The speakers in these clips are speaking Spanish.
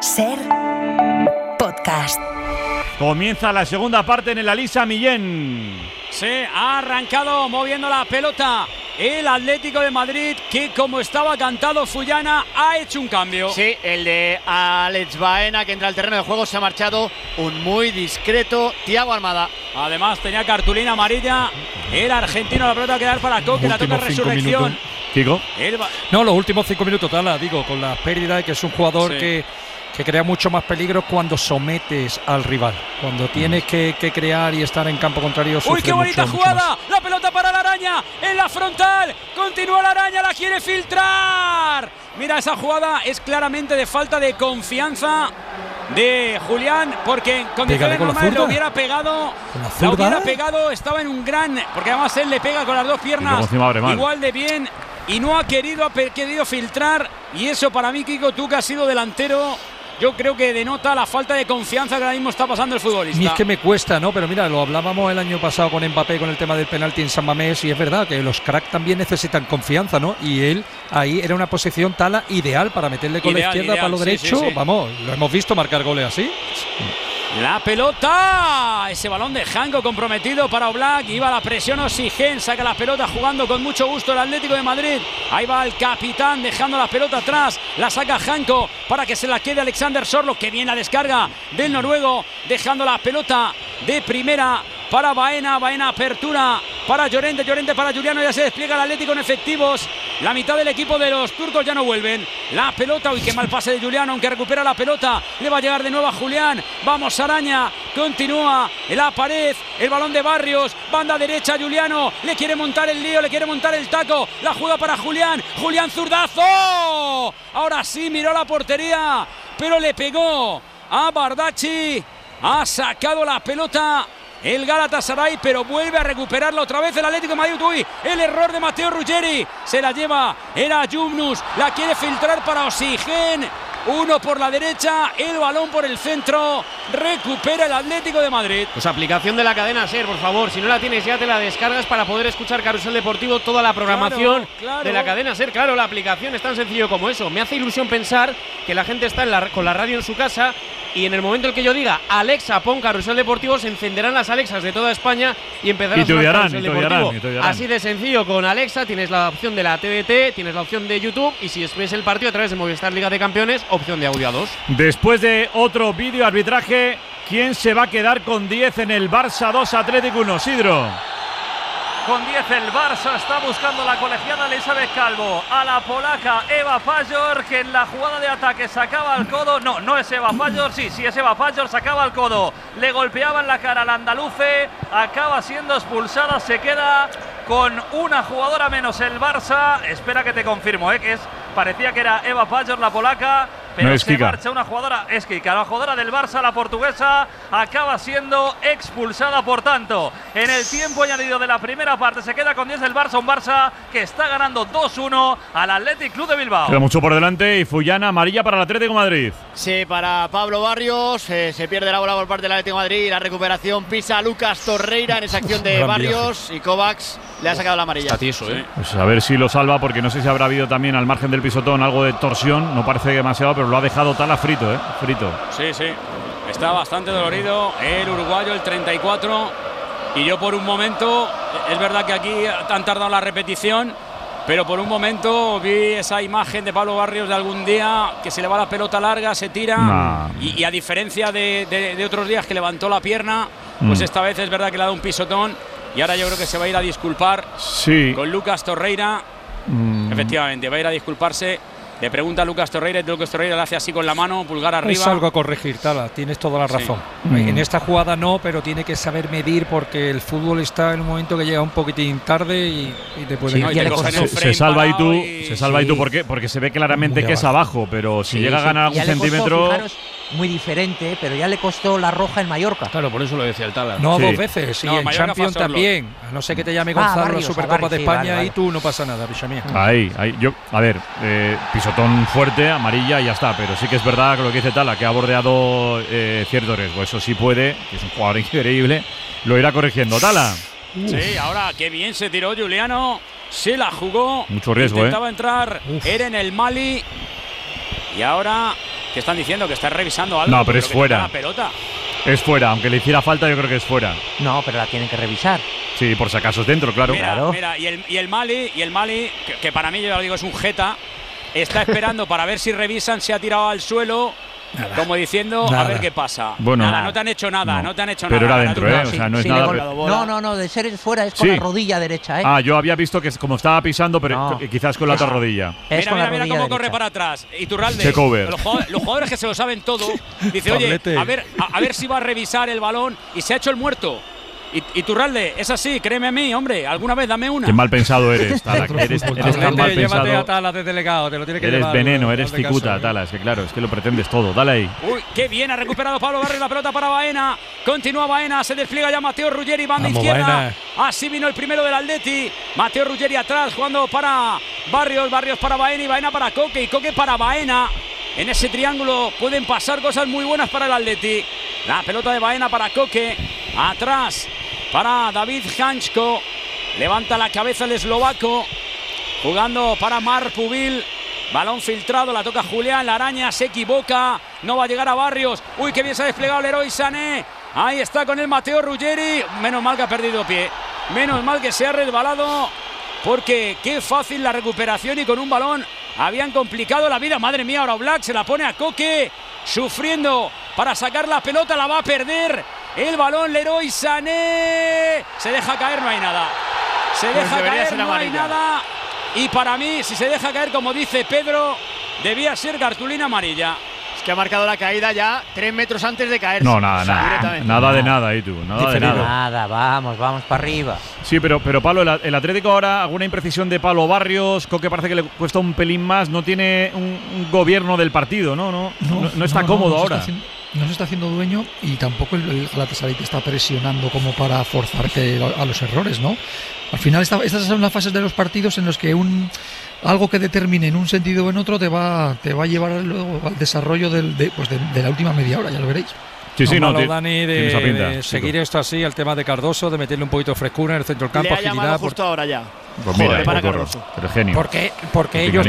Ser podcast. Comienza la segunda parte en el Alisa Millén. Se ha arrancado moviendo la pelota el Atlético de Madrid, que como estaba cantado Fullana, ha hecho un cambio. Sí, el de Alex Baena, que entra al terreno de juego. Se ha marchado un muy discreto Thiago Almada. Además tenía cartulina amarilla el argentino. La pelota a quedar para Coque, la toca Resurrección. Kiko. No, los últimos 5 minutos, Tala, digo, con la pérdida, que es un jugador que crea mucho más peligro cuando sometes al rival. Cuando tienes que crear y estar en campo contrario. ¡Uy, qué bonita mucho jugada! Más. La pelota para la Araña en la frontal. Continúa la Araña, la quiere filtrar. Mira, esa jugada es claramente de falta de confianza de Julián, porque en condiciones normales lo hubiera pegado. La hubiera pegado, estaba en un gran. Porque además él le pega con las dos piernas igual de bien. Y no ha querido filtrar. Y eso para mí, Kiko, tú que has sido delantero, yo creo que denota la falta de confianza que ahora mismo está pasando el futbolista. Y es que me cuesta, ¿no? Pero mira, lo hablábamos el año pasado con Mbappé, con el tema del penalti en San Mamés, y es verdad que los cracks también necesitan confianza, ¿no? Y él ahí era una posición Tala ideal para meterle con la izquierda, para lo derecho. Sí. Vamos, lo hemos visto marcar goles así. La pelota, ese balón de Janko comprometido para Oblak. Iba la presión Oxigén, saca la pelota jugando con mucho gusto el Atlético de Madrid. Ahí va el capitán dejando la pelota atrás. La saca Janko para que se la quede Alexander Sorloth. Que bien la descarga del noruego, dejando la pelota de primera para Baena. Baena apertura para Llorente. Llorente para Juliano. Ya se despliega el Atlético en efectivos. La mitad del equipo de los turcos ya no vuelven. La pelota, uy, qué mal pase de Juliano, aunque recupera la pelota. Le va a llegar de nuevo a Julián. Vamos, Araña. Continúa en la pared. El balón de Barrios. Banda derecha, Juliano. Le quiere montar el lío, le quiere montar el taco. La juega para Julián. Julián, zurdazo. Ahora sí, miró la portería, pero le pegó a Bardacci. Ha sacado la pelota el Galatasaray, pero vuelve a recuperarla otra vez el Atlético de Madrid. Uy, el error de Matteo Ruggeri. Se la lleva, era Yumnus. La quiere filtrar para Oxigén. Uno por la derecha, el balón por el centro. Recupera el Atlético de Madrid. Pues aplicación de la cadena SER, por favor. Si no la tienes ya te la descargas para poder escuchar Carrusel Deportivo, toda la programación de la cadena SER. Claro, la aplicación es tan sencillo como eso. Me hace ilusión pensar que la gente está con la radio en su casa, y en el momento en que yo diga Alexa, pon Carrusel Deportivo, se encenderán las Alexas de toda España y empezarán a sonar Carrusel Deportivo. Así de sencillo, con Alexa tienes la opción de la TDT, tienes la opción de YouTube, y si ves el partido a través de Movistar Liga de Campeones, opción de audio a 2. Después de otro vídeo arbitraje, ¿quién se va a quedar con 10 en el Barça 2 Atlético 1? Sidro. Con 10 el Barça está buscando la colegiada Elizabeth Calvo a la polaca Eva Pajor, que en la jugada de ataque sacaba el codo. No es Eva Pajor, sí es Eva Pajor, sacaba el codo, le golpeaba en la cara al andaluce, acaba siendo expulsada, se queda con una jugadora menos el Barça. Espera que te confirmo, parecía que era Eva Pajor, la polaca, pero no, se marcha una jugadora, es Kika, la jugadora del Barça, la portuguesa, acaba siendo expulsada. Por tanto, en el tiempo añadido de la primera parte se queda con 10 del Barça, un Barça que está ganando 2-1 al Athletic Club de Bilbao. Queda mucho por delante y Fullana, amarilla para el Atlético de Madrid. Sí, para Pablo Barrios, se pierde la bola por parte del Atlético de Madrid y la recuperación pisa a Lucas Torreira en esa acción de Barrios y Kovacs le ha sacado la amarilla. Está tieso, Pues a ver si lo salva, porque no sé si habrá habido también al margen del pisotón algo de torsión, no parece demasiado, pero lo ha dejado Tala frito, frito. Sí, está bastante dolorido el uruguayo, el 34, y yo por un momento, es verdad que aquí han tardado la repetición, pero por un momento vi esa imagen de Pablo Barrios de algún día que se le va la pelota larga, se tira, y a diferencia de otros días que levantó la pierna, pues esta vez es verdad que le ha dado un pisotón, y ahora yo creo que se va a ir a disculpar con Lucas Torreira. Efectivamente, va a ir a disculparse. Le pregunta a Lucas Torreira y Lucas Torreira le hace así con la mano, pulgar arriba. Es algo a corregir, Tala, tienes toda la razón. En esta jugada no, pero tiene que saber medir, porque el fútbol está en un momento que llega un poquitín tarde y te puede se salva ahí tú, porque se ve claramente que es abajo, pero si llega a ganar algún centímetro. Muy diferente, pero ya le costó la roja en Mallorca. Claro, por eso lo decía el Tala. No, 2 veces, y en Champions también. A no ser que te llame Gonzalo la Supercopa de España, y tú no pasa nada, picha mía. Ahí, pisotón fuerte, amarilla y ya está, pero sí que es verdad que lo que dice Tala, que ha bordeado cierto riesgo. Eso sí puede, que es un jugador increíble, lo irá corrigiendo. Tala. Sí, ahora qué bien se tiró Juliano, se la jugó. Mucho riesgo, intentaba entrar, era en el Mali, y ahora ¿Qué están diciendo? Que está revisando algo. No, pero es fuera. La pelota. Es fuera, aunque le hiciera falta, yo creo que es fuera. No, pero la tienen que revisar. Sí, por si acaso es dentro, claro. Mira, y el Mali, que para mí, yo lo digo, es un jeta, está esperando para ver si revisan, se ha tirado al suelo. Nada. Como diciendo, a ver qué pasa. Bueno, nada, no te han hecho nada, no te han hecho pero nada. Pero era dentro, o sea, no es nada. No, de ser fuera es con la rodilla derecha, Ah, yo había visto que como estaba pisando, pero quizás con la otra rodilla. Mira cómo corre para atrás. Iturralde. Los jugadores que se lo saben todo. Dice, oye, a ver si va a revisar el balón y se ha hecho el muerto. Iturralde, es así, créeme a mí, hombre, alguna vez dame una. Qué mal pensado eres, Tala. Eres tan mal pensado. Llévate a Tala de delegado, te lo tiene que eres llevar. Eres veneno, eres cicuta, Tala. Es que claro, es que lo pretendes todo. Dale ahí. Uy, qué bien, ha recuperado Pablo Barrios la pelota para Baena. Continúa Baena, se despliega ya Mateo Ruggeri, banda izquierda. Baena. Así vino el primero del Atleti. Mateo Ruggeri atrás, jugando para Barrios para Baena y Baena para Coque. Y Coque para Baena. En ese triángulo pueden pasar cosas muy buenas para el Atleti. La pelota de Baena para Coque. Atrás para David Hansko. Levanta la cabeza el eslovaco. Jugando para Marc Pubil. Balón filtrado, la toca Julián. La araña se equivoca. No va a llegar a Barrios. Uy, qué bien se ha desplegado Leroy Sané. Ahí está con el Mateo Ruggeri. Menos mal que ha perdido pie. Menos mal que se ha resbalado. Porque qué fácil la recuperación y con un balón habían complicado la vida. Madre mía, ahora Oblak se la pone a Coque. Sufriendo para sacar la pelota, la va a perder. El balón, Leroy Sané. Se deja caer, no hay nada. Se deja caer, no hay nada. Y para mí, si se deja caer, como dice Pedro, debía ser cartulina amarilla. Es que ha marcado la caída ya 3 metros antes de caerse. No, nada de nada ahí tú. Nada, vamos para arriba. Sí, pero Pablo, el Atlético ahora, alguna imprecisión de Pablo Barrios, Coque parece que le cuesta un pelín más, no tiene un gobierno del partido, no está cómodo ahora. No se está haciendo dueño y tampoco el Galatasaray te está presionando como para forzarte a los errores, ¿no? Al final estas son las fases de los partidos en los que algo que determine en un sentido o en otro te va a llevar luego al desarrollo de la última media hora, ya lo veréis. Sí, Dani, de seguir esto así, el tema de Cardoso, de meterle un poquito de frescura en el centro del campo, agilidad. Le ha llamado justo ahora ya. Pues mira, pero genio. Porque ellos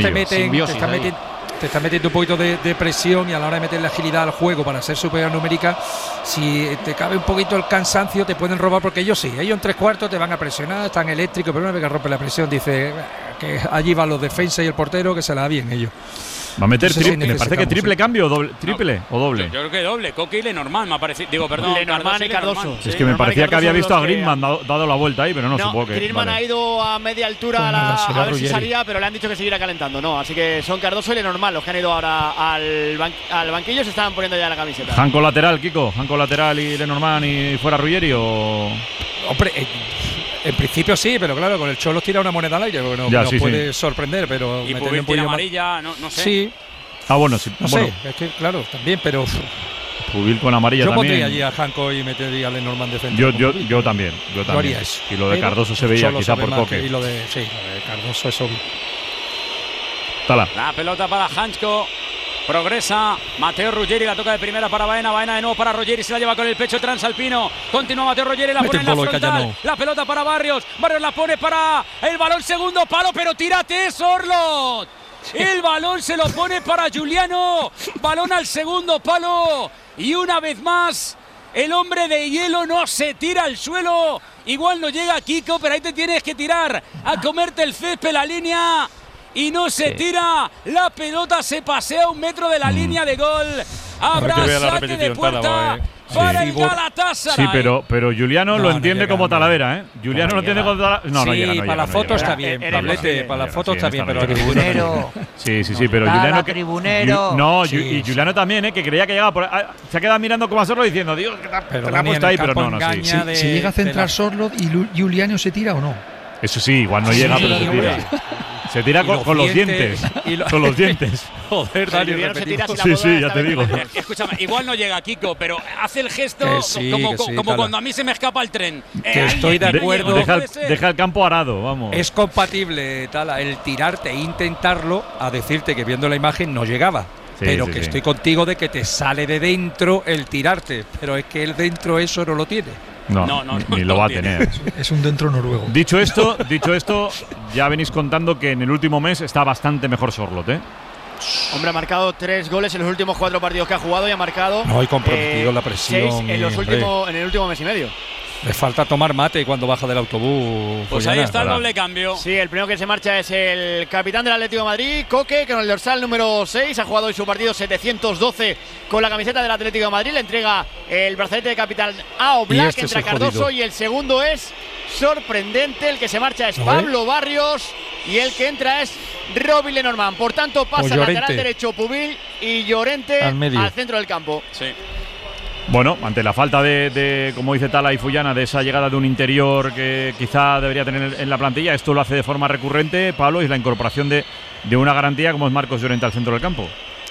te están metiendo un poquito de presión y a la hora de meterle agilidad al juego para ser superior numérica, si te cabe un poquito el cansancio te pueden robar, porque ellos en 3/4 te van a presionar, están eléctricos, pero una vez que rompe la presión dice que allí van los defensas y el portero, que se la da bien ellos. Va a meter me parece que triple cambio o doble. ¿Triple o doble? Yo creo que doble. Coque y Lenormand me ha parecido. Digo, perdón, Lenormand y Cardoso. Es que me parecía que había visto a Griezmann dado la vuelta ahí, pero no supongo que. Griezmann ha ido a media altura a ver si salía, pero le han dicho que siguiera calentando. No, así que son Cardoso y Lenormand los que han ido ahora al banquillo, se estaban poniendo ya la camiseta. ¿Janko lateral, Kiko? ¿Janko lateral y Lenormand y fuera Ruggeri o...? Hombre, en principio sí, pero claro, con el Cholos tira una moneda al aire, porque nos puede sorprender, pero y Pubil tira amarilla, no sé. Sí. Bueno, sí. No sé, es que claro, también, pero... Pubil con amarilla yo también. Yo pondría allí a Janko y metería a Lenormand de frente. Yo también. Yo haría eso. Y lo de Cardoso se veía quizá por Coque. Y lo de Cardoso es obvio. Tala. La pelota para Hansko. Progresa Mateo Ruggeri, la toca de primera para Baena de nuevo para Ruggeri, se la lleva con el pecho Transalpino. Continúa Mateo Ruggeri, la pone en la frontal. La pelota para Barrios la pone para el balón, segundo palo, pero tírate, Sorlot. El balón se lo pone para Giuliano. Balón al segundo palo. Y una vez más, el hombre de hielo no se tira al suelo. Igual no llega Kiko, pero ahí te tienes que tirar a comerte el césped, la línea. Y no se tira. La pelota se pasea 1 metro de la línea de gol. Habrá saque de puerta para el Galatasaray. Sí, pero Giuliano lo entiende como Talavera, ¿eh? Giuliano lo entiende como Talavera. No llega. Para la foto está bien, Pablete, para la foto está bien, pero tribunero. Sí, pero Giuliano tribunero. Y Giuliano también, que creía que llegaba por se ha quedado mirando como a Sorlot diciendo, Dios, que te la ha puesto ahí, pero no. Si llega a centrar Sorlot y Giuliano se tira o no. Eso sí, igual no llega, pero se tira. Se tira con los dientes. Con los dientes. Joder, Dani, sí, ya te digo. Escúchame, igual no llega Kiko, pero hace el gesto como cuando a mí se me escapa el tren. Que estoy de acuerdo. Deja el campo arado, vamos. Es compatible, Tala, el tirarte e intentarlo a decirte que viendo la imagen no llegaba. Pero que estoy contigo de que te sale de dentro el tirarte. Pero es que el dentro eso no lo tiene. No, ni lo va a tener. Es un dentro noruego. Dicho esto, ya venís contando que en el último mes está bastante mejor Sorlot, ¿eh? Hombre, ha marcado 3 goles en los últimos 4 partidos que ha jugado y ha marcado. No, y comprometido la presión. 6 en el último mes y medio. Le falta tomar mate cuando baja del autobús. Pues ahí está el doble cambio. Sí, el primero que se marcha es el capitán del Atlético de Madrid, Coque, que con el dorsal número 6 ha jugado hoy su partido 712 con la camiseta del Atlético de Madrid. Le entrega el brazalete de capitán a Oblak, entra Cardoso, y el segundo es sorprendente. El que se marcha es Pablo Barrios y el que entra es Robin Lenormand. Por tanto, pasa el lateral derecho Pubil y Llorente al centro del campo. Sí. Bueno, ante la falta de, como dice Tala y Fullana, de esa llegada de un interior que quizá debería tener en la plantilla, esto lo hace de forma recurrente, Pablo, y es la incorporación de una garantía como es Marcos Llorente al centro del campo.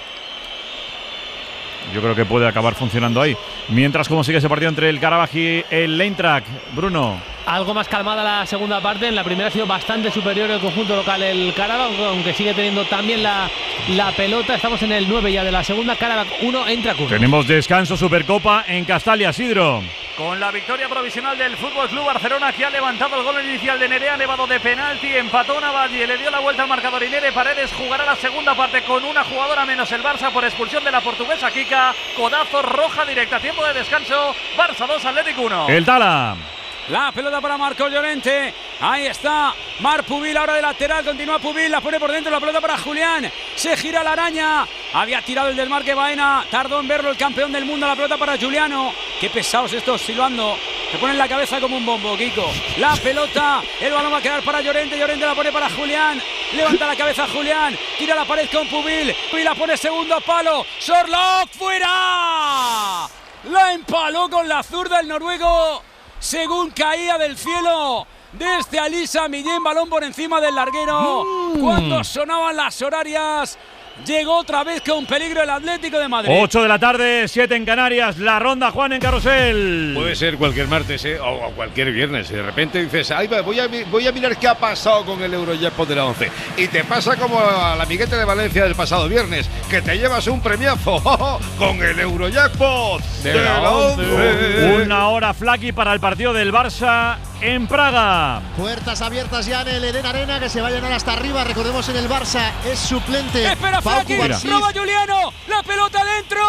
Yo creo que puede acabar funcionando ahí. Mientras, ¿cómo sigue ese partido entre el Karabaj y el Eintracht? Bruno. Algo más calmada la segunda parte. En la primera ha sido bastante superior el conjunto local, el Karabaj, aunque sigue teniendo también la pelota. Estamos en el 9 ya de la segunda. Karabaj 1, Eintracht 1. Tenemos descanso, Supercopa en Castalia, Sidro. Con la victoria provisional del Fútbol Club Barcelona, que ha levantado el gol inicial de Nerea, elevado de penalti, empató Navalle, le dio la vuelta al marcador y Nere Paredes jugará la segunda parte con una jugadora menos el Barça por expulsión de la portuguesa Kika. Codazo, roja directa, tiempo de descanso, Barça 2, Atlético 1. El Tala. La pelota para Marcos Llorente. Ahí está Marc Pubil, ahora de lateral. Continúa Pubil, la pone por dentro. La pelota para Julián. Se gira la araña. Había tirado el desmarque Baena. Tardó en verlo el campeón del mundo. La pelota para Giuliano. Qué pesados estos silbando. Se ponen la cabeza como un bombo, Kiko. La pelota. El balón va a quedar para Llorente. Llorente la pone para Julián. Levanta la cabeza Julián. Tira la pared con Pubil. Pubil la pone segundo palo. Sorloth fuera. La empaló con la zurda el noruego. Según caía del cielo desde Alisa Millén, balón por encima del larguero. Cuando sonaban las horarias, llegó otra vez con peligro el Atlético de Madrid. 8 de la tarde, 7 en Canarias. La ronda, Juan, en Carrusel. Puede ser cualquier martes o cualquier viernes. Y de repente dices, ay, voy a mirar qué ha pasado con el Eurojackpot de la 11. Y te pasa como al amiguete de Valencia del pasado viernes, que te llevas un premiazo con el Eurojackpot de la 11. Una hora flaky para el partido del Barça en Praga. Puertas abiertas ya en el Eden Arena, que se va a llenar hasta arriba. Recordemos, en el Barça es suplente. Espera, Flaky, roba Giuliano, la pelota dentro.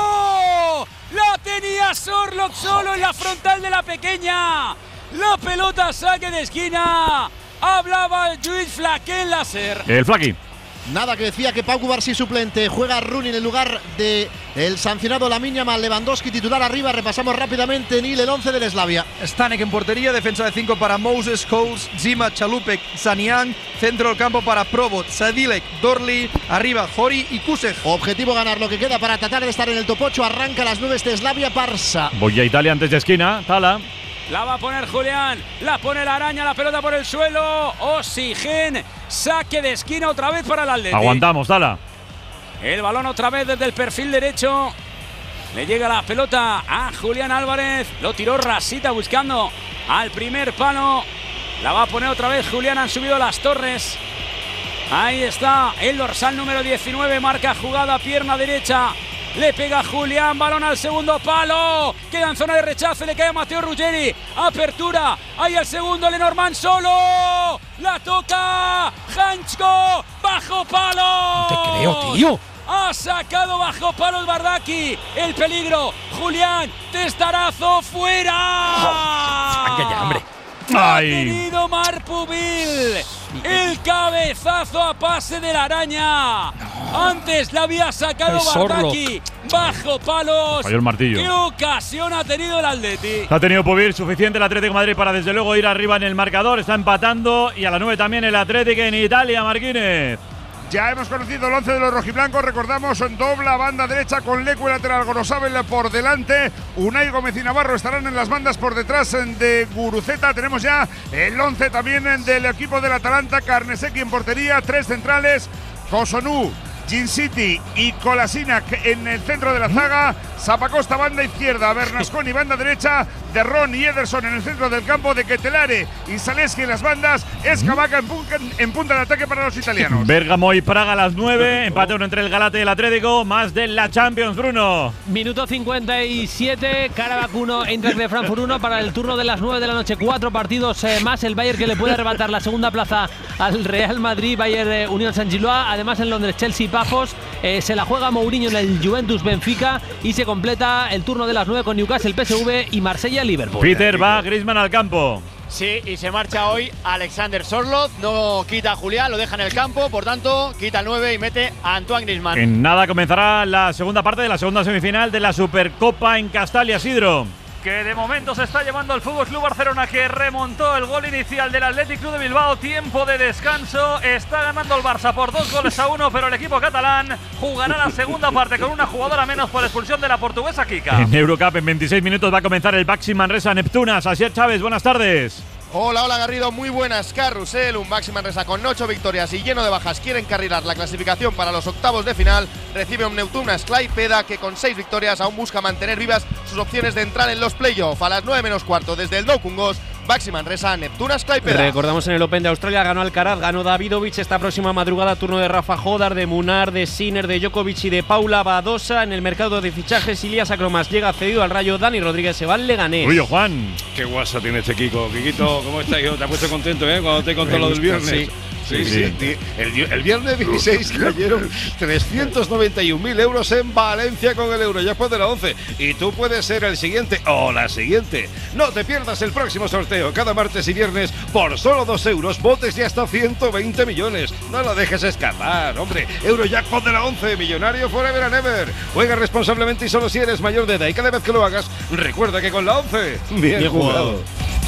La tenía Sorloth solo en la frontal de la pequeña. La pelota saque de esquina. Hablaba Lluís Flaquén Láser. El Flaky. Nada, que decía que Pau Cubarsí suplente, juega Rooney en el lugar de el sancionado Lamine Yamal. Lewandowski titular arriba. Repasamos rápidamente Nil, el 11 del Slavia. Stanek en portería, defensa de 5 para Moses, Coles, Zima, Chalupek, Zanian, centro del campo para Probot, Sadilek, Dorli, arriba Jori y Kusek. Objetivo ganar lo que queda para tratar de estar en el top 8. Arranca a las 9 este Slavia Barça. Voy a Italia antes de esquina, Tala. La va a poner Julián, la pone la araña, la pelota por el suelo. Oxygen, saque de esquina otra vez para el Atlético. Aguantamos, Tala. El balón otra vez desde el perfil derecho. Le llega la pelota a Julián Álvarez. Lo tiró Rasita buscando al primer palo. La va a poner otra vez Julián, han subido las torres. Ahí está el dorsal número 19, marca jugada, pierna derecha. Le pega Julián, balón al segundo palo. Queda en zona de rechazo, le cae a Matteo Ruggeri. Apertura, ahí el segundo, Lenormand solo. La toca Hanchko, bajo palo. No te creo, tío. Ha sacado bajo palo el Bardaki. El peligro, Julián, testarazo, fuera. Ya, hombre. Ha tenido Marc Pubil. El cabezazo a pase de la araña. Antes la había sacado Bardaki. Bajo palos. Falló el martillo. ¿Qué ocasión ha tenido el Atleti? Ha tenido Pubil suficiente el Atlético de Madrid para desde luego ir arriba en el marcador. Está empatando y a las 9 también el Atlético en Italia, Marquínez. Ya hemos conocido el 11 de los rojiblancos. Recordamos, en dobla banda derecha con Lecu lateral, Gorosabel por delante. Unai Gómez y Navarro estarán en las bandas por detrás de Guruceta. Tenemos ya el 11 también del equipo del Atalanta. Carnesecchi en portería, 3 centrales. Kosonu, Ginsiti y Kolasinac en el centro de la zaga. Zapacosta banda izquierda, Bernasconi banda derecha, de Ron y Ederson en el centro del campo, de Ketelare y Zalewski en las bandas. Escamaca en punta de ataque para los italianos. Bérgamo y Praga a las 9, empate 1 entre el Galata y el Atlético, más de la Champions, Bruno. Minuto 57, Karabakh 1, Eintracht de Frankfurt 1 para el turno de las 9 de la noche. 4 partidos más, el Bayern que le puede arrebatar la segunda plaza al Real Madrid, Bayern Unión Saint-Gilloise. Además en Londres, Chelsea Pafos, se la juega Mourinho en el Juventus Benfica y se completa el turno de las 9 con Newcastle PSV y Marsella Liverpool. Peter, va Griezmann al campo. Sí, y se marcha hoy Alexander Sørloth, no quita a Julián, lo deja en el campo, por tanto quita el 9 y mete a Antoine Griezmann. En nada comenzará la segunda parte de la segunda semifinal de la Supercopa en Castalia, Isidro. Que de momento se está llevando el FC Barcelona, que remontó el gol inicial del Athletic Club de Bilbao. Tiempo de descanso, está ganando el Barça por 2-1, pero el equipo catalán jugará la segunda parte con una jugadora menos por expulsión de la portuguesa Kika. En Eurocup en 26 minutos va a comenzar el Baxi Manresa Neptunas. Asier Chávez, buenas tardes. Hola Garrido, muy buenas. Carrusel, un Baxi Manresa con 8 victorias y lleno de bajas quiere encarrilar la clasificación para los octavos de final. Recibe un Neptunas Klaipeda que con 6 victorias aún busca mantener vivas sus opciones de entrar en los playoffs. A las 9 menos cuarto desde el Doukungos, Baxi Manresa, Neptunas Klaipeda. Recordamos en el Open de Australia ganó Alcaraz, ganó Davidovich. Esta próxima madrugada turno de Rafa Jodar, de Munar, de Sinner, de Djokovic y de Paula Badosa. En el mercado de fichajes, Ilias Acromas llega cedido al Rayo, Dani Rodríguez se va al Leganés. Uy, Juan. Qué guasa tiene este Kiko. Kikito, ¿cómo estás, hijo? Te has puesto contento, cuando te contó lo del viernes. Sí. El viernes 16 cayeron 391.000 euros en Valencia con el Eurojackpot de la 11. Y tú puedes ser el siguiente o la siguiente. No te pierdas el próximo sorteo cada martes y viernes por solo 2 euros. Botes de hasta 120 millones. No lo dejes escapar, hombre. Eurojackpot de la 11. Millonario forever and ever. Juega responsablemente y solo si eres mayor de edad. Y cada vez que lo hagas, recuerda que con la 11, bien jugado.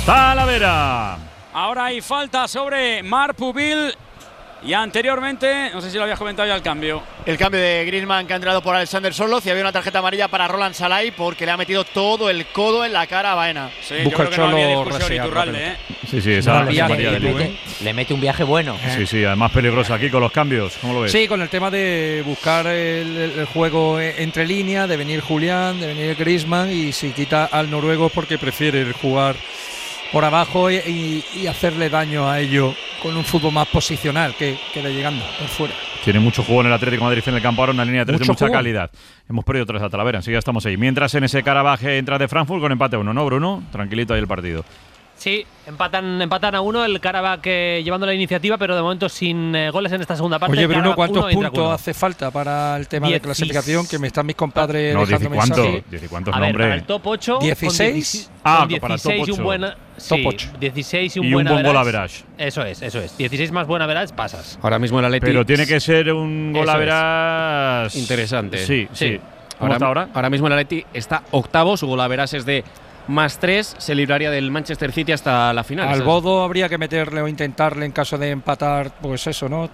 Talavera. Ahora hay falta sobre Marc Pubil. Y anteriormente, no sé si lo habías comentado ya el cambio. El cambio de Griezmann que ha entrado por Alexander Sørloth y había una tarjeta amarilla para Roland Salai porque le ha metido todo el codo en la cara a Baena. Sí, yo creo que no había discusión Iturralde, Sí, esa amarilla de Luis. Le mete un viaje bueno. Sí, además peligroso aquí con los cambios. ¿Cómo lo ves? Sí, con el tema de buscar el juego entre líneas, de venir Julián, de venir Griezmann, y si quita al noruego porque prefiere jugar por abajo y hacerle daño a ello con un fútbol más posicional que de llegando por fuera. Tiene mucho juego en el Atlético de Madrid en el campo, ahora una línea de 3 de mucha calidad. Hemos perdido 3 a Talavera, así que ya estamos ahí. Mientras en ese Karabakh entra de Frankfurt con empate 1, ¿no, Bruno? Tranquilito ahí el partido. Sí, empatan a 1 el Karabakh llevando la iniciativa, pero de momento sin goles en esta segunda parte. Oye, Bruno, ¿cuántos puntos hace falta para el tema de clasificación? Que me están mis compadres dejando mensajes. ¿Cuántos nombres? Para el top 8. 16. Para el top 8. Top 8. 16 y un buen gol average. Eso es. 16 más buen average pasas. Ahora mismo el Atleti. Pero tiene que ser un gol average interesante. Sí. ¿Cómo está ahora? Ahora mismo el Atleti está octavo, su gol average es de +3, se libraría del Manchester City hasta la final. Al Bodo habría que meterle o intentarle en caso de empatar, pues eso, ¿no?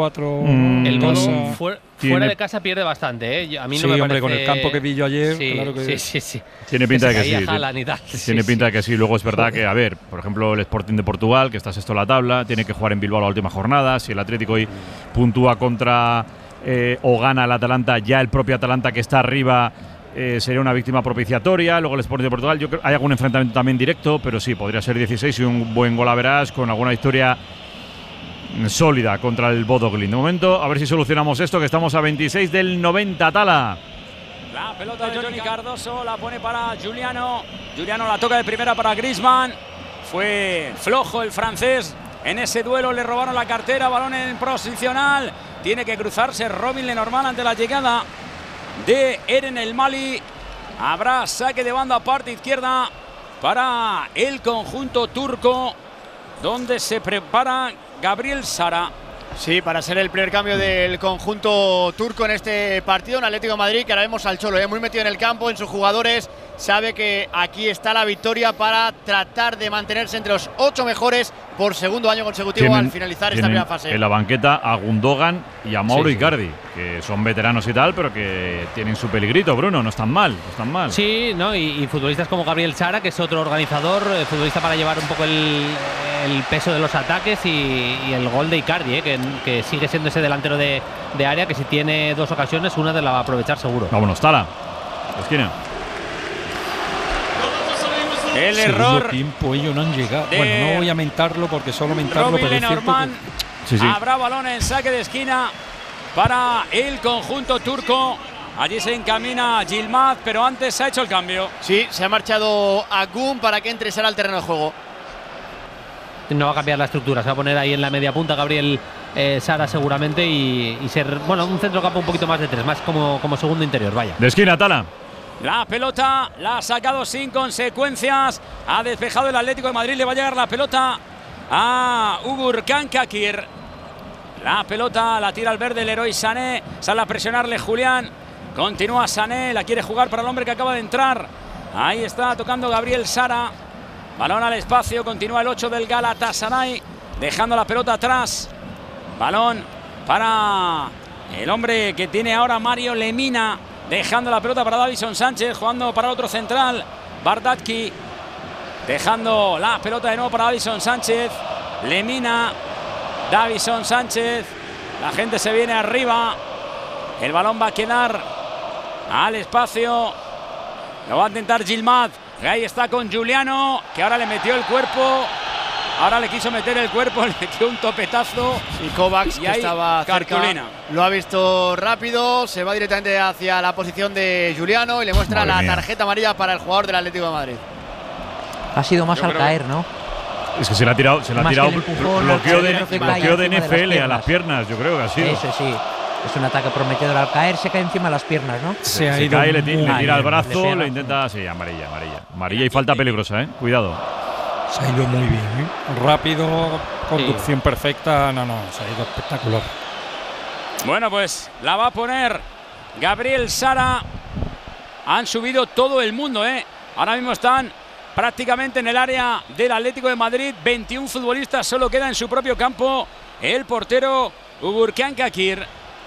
3-4. El Bodo fuera de casa pierde bastante, ¿eh? A mí no me hombre, parece... con el campo que vi yo ayer, claro que sí. Tiene pinta de que sí. Tiene pinta de que sí. Luego es verdad que, a ver, por ejemplo, el Sporting de Portugal, que está sexto en la tabla, tiene que jugar en Bilbao la última jornada. Si el Atlético hoy puntúa contra o gana el Atalanta, ya el propio Atalanta que está arriba sería una víctima propiciatoria. Luego el Sporting de Portugal, yo creo hay algún enfrentamiento también directo, pero sí, podría ser 16 y un buen gol average con alguna victoria sólida contra el Bodo Glimt. De momento, a ver si solucionamos esto, que estamos a 26 del 90, Tala. La pelota de Johnny Cardoso la pone para Giuliano. Giuliano la toca de primera para Griezmann. Fue flojo el francés. En ese duelo le robaron la cartera, balón en posicional. Tiene que cruzarse Robin Lenormand ante la llegada de Eren El Mali. Habrá saque de banda parte izquierda para el conjunto turco, donde se prepara Gabriel Sara. Sí, para ser el primer cambio del conjunto turco en este partido, en Atlético de Madrid, que ahora vemos al Cholo muy metido en el campo, en sus jugadores. Sabe que aquí está la victoria para tratar de mantenerse entre los 8 mejores por segundo año consecutivo al finalizar esta primera fase. En la banqueta a Gundogan y a Mauro Icardi, que son veteranos y tal, pero que tienen su peligrito, Bruno, no están mal. Sí, ¿no? Y futbolistas como Gabriel Sara, que es otro organizador, futbolista para llevar un poco el peso de los ataques y el gol de Icardi, que sigue siendo ese delantero de área, que si tiene 2 ocasiones, una de la va a aprovechar seguro. Vámonos, Tala. Esquina. El segundo error tiempo ellos no han llegado. de Bueno, no voy a mentarlo porque solo mentarlo, Robin pero es cierto Lenormand. que... Sí. Habrá balón en saque de esquina para el conjunto turco. Allí se encamina Yilmaz, pero antes se ha hecho el cambio. Sí, se ha marchado Agum para que entre Sara al terreno de juego. No va a cambiar la estructura, se va a poner ahí en la media punta Gabriel Sara seguramente y ser, bueno, un centrocampo un poquito más de 3, más como segundo interior, vaya. De esquina, Tala. La pelota la ha sacado sin consecuencias. Ha despejado el Atlético de Madrid. Le va a llegar la pelota a Ugur Kankakir. La pelota la tira al verde el Leroy Sané. Sale a presionarle Julián. Continúa Sané. La quiere jugar para el hombre que acaba de entrar. Ahí está tocando Gabriel Sara. Balón al espacio. Continúa el 8 del Galatasaray. Dejando la pelota atrás. Balón para el hombre que tiene ahora Mario Lemina. Dejando la pelota para Davison Sánchez, jugando para otro central, Bardacchi. Dejando la pelota de nuevo para Davison Sánchez. Lemina, Davison Sánchez. La gente se viene arriba. El balón va a quedar al espacio. Lo va a intentar Yilmaz. Ahí está con Giuliano, que ahora le metió el cuerpo. Ahora le quiso meter el cuerpo, le metió un topetazo. Y Kovacs, que estaba cerca, cartulina. lo ha visto rápido, se va directamente hacia la posición de Giuliano y le muestra la tarjeta amarilla para el jugador del Atlético de Madrid. Ha sido más al caer, ¿no? Es que se le ha tirado bloqueo de NFL a las piernas, yo creo que ha sido. Eso sí. Es un ataque prometedor. Al caer se cae encima de las piernas, ¿no? Se cae, le tira el brazo, le intenta. Sí, amarilla. Amarilla y falta peligrosa, Cuidado. Se ha ido muy bien, rápido, conducción perfecta. No, se ha ido espectacular. Bueno, pues la va a poner Gabriel Sara. Han subido todo el mundo, Ahora mismo están prácticamente en el área del Atlético de Madrid. 21 futbolistas, solo queda en su propio campo el portero Ugur Kankakir.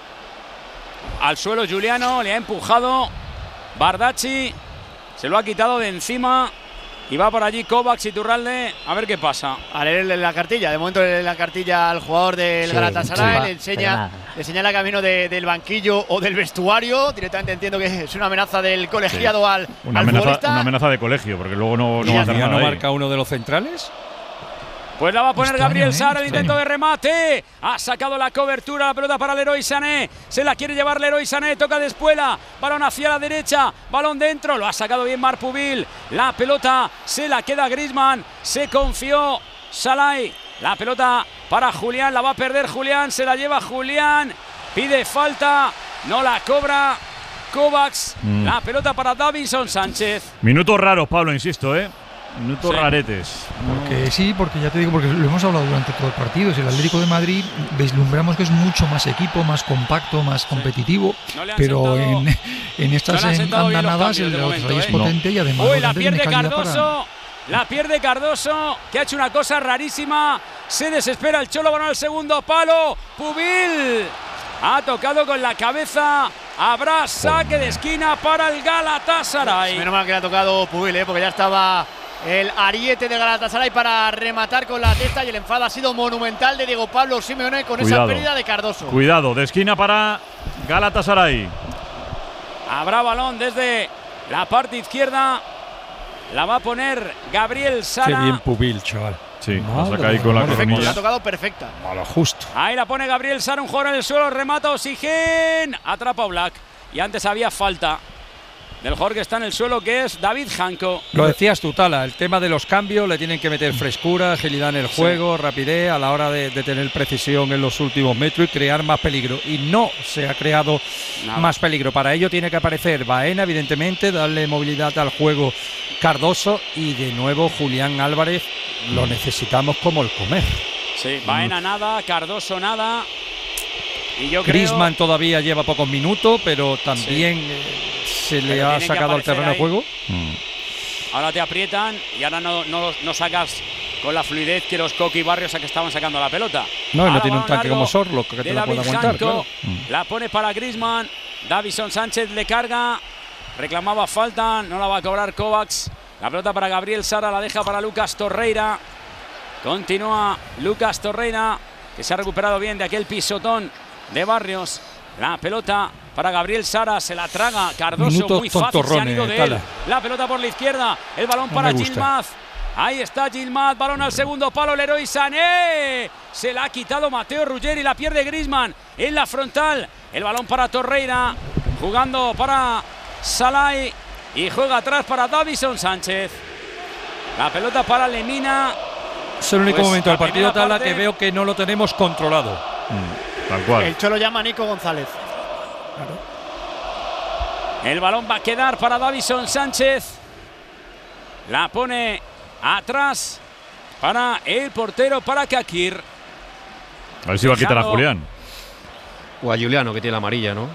Al suelo Giuliano, le ha empujado Bardacchi, se lo ha quitado de encima. Y va por allí Kovacs y Turralde, a ver qué pasa. A leerle la cartilla, de momento leerle la cartilla al jugador del Galatasaray, le señala camino del banquillo o del vestuario. Directamente entiendo que es una amenaza del colegiado al futbolista. Una amenaza de colegio, porque luego no va a hacer nada. ¿No marca uno de los centrales? Pues la va a poner Gabriel Sara, el intento de remate. Ha sacado la cobertura, la pelota para Leroy Sané. Se la quiere llevar Leroy Sané, toca de espuela. Balón hacia la derecha, balón dentro. Lo ha sacado bien Marpubil. La pelota se la queda Griezmann. Se confió Salai. La pelota para Julián, la va a perder Julián. Se la lleva Julián. Pide falta, no la cobra Kovacs. La pelota para Davison Sánchez. Minutos raros, Pablo, insisto, Minutos raretes. Porque ya te digo, porque lo hemos hablado durante todo el partido. Si el Atlético de Madrid vislumbramos que es mucho más equipo, más compacto, más competitivo, pero en estas andanadas el Galatasaray es potente y además la pierde Cardoso. La pierde Cardoso, que ha hecho una cosa rarísima. Se desespera el Cholo, balón al segundo palo. Pubil ha tocado con la cabeza. Habrá saque de esquina para el Galatasaray. Menos mal que le ha tocado Pubil, porque ya estaba el ariete de Galatasaray para rematar con la testa y el enfado ha sido monumental de Diego Pablo Simeone con esa pérdida de Cardoso. Cuidado, de esquina para Galatasaray. Habrá balón desde la parte izquierda. La va a poner Gabriel Sara. Qué bien Pubil, chaval. Sí, la saca ahí con la coronilla. Le ha tocado perfecta. A lo justo. Ahí la pone Gabriel Sara, un jugador en el suelo, remata Oxygen. Atrapa a Black. Y antes había falta del jugador que está en el suelo, que es David Janko. Lo decías tú, Tala, el tema de los cambios, le tienen que meter frescura, agilidad en el juego, rapidez a la hora de tener precisión en los últimos metros y crear más peligro. Y no se ha creado más peligro. Para ello tiene que aparecer Baena, evidentemente, darle movilidad al juego Cardoso y de nuevo Julián Álvarez. Lo necesitamos como el comer. Sí, Baena nada, Cardoso nada. Y yo Griezmann todavía lleva pocos minutos, pero también se le ha sacado al terreno de juego. Ahora te aprietan y ahora no sacas con la fluidez que los Coqui y Barrios a que estaban sacando la pelota. No, y no tiene un tanque como Sorlock que te la pueda aguantar. Claro. La pone para Griezmann. Davison Sánchez le carga. Reclamaba falta, no la va a cobrar Kovacs. La pelota para Gabriel Sara, la deja para Lucas Torreira. Continúa Lucas Torreira, que se ha recuperado bien de aquel pisotón de Barrios. La pelota para Gabriel Sara, se la traga Cardoso, Minutos muy fácil, se han ido de él. Tala. La pelota por la izquierda, el balón para Yilmaz. Ahí está Yilmaz, balón al segundo palo, Leroy Sané. Se la ha quitado Matteo Ruggeri, la pierde Griezmann en la frontal. El balón para Torreira, jugando para Salai y juega atrás para Davison Sánchez. La pelota para Lemina. Es el único momento del partido, Tala, que veo que no lo tenemos controlado. Tal cual. El Cholo llama a Nico González. El balón va a quedar para Davison Sánchez. La pone atrás para el portero, para Kakir. A ver si va a quitar a Julián. O a Juliano, que tiene la amarilla, ¿no?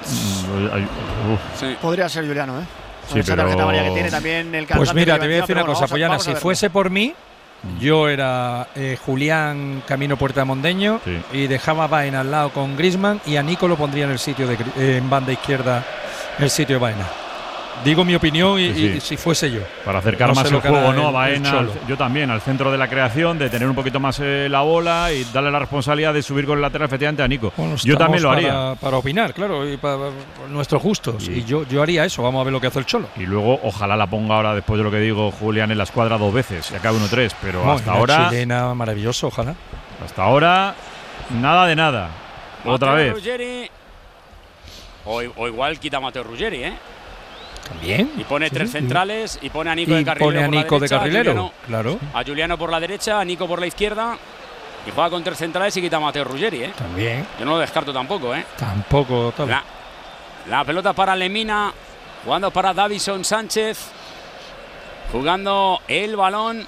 Sí. Podría ser Juliano, ¿eh? Sí, esa tarjeta amarilla que tiene también el cantante. Pues mira, te voy a decir una cosa, Pollana, si fuese por mí, yo era Julián camino Puerta de Mondeño y dejaba a Baena al lado con Griezmann y a Nico lo pondría en el sitio en banda izquierda, el sitio de Baena. Digo mi opinión y si fuese yo. Para acercar más el juego, ¿no? A Baena, yo también, al centro de la creación, de tener un poquito más la bola y darle la responsabilidad de subir con el lateral efectivamente a Nico. Bueno, yo también lo haría. Para opinar, claro, y para nuestros gustos. Y yo haría eso, vamos a ver lo que hace el Cholo. Y luego, ojalá la ponga ahora, después de lo que digo, Julián en la escuadra 2 veces y acabe 1-3. Pero hasta ahora. Chilena, maravilloso, ojalá. Hasta ahora, nada de nada. Otra vez. Ruggeri. O igual quita a Matteo Ruggeri, ¿eh? También. Y pone tres centrales y pone a Nico de carrilero. Pone a Nico de carrilero, claro. A Juliano por la derecha, a Nico por la izquierda. Y juega con tres centrales y quita a Matteo Ruggeri, ¿eh? También. Yo no lo descarto tampoco, ¿eh? Tampoco. La pelota para Lemina, jugando para Davison Sánchez. Jugando el balón.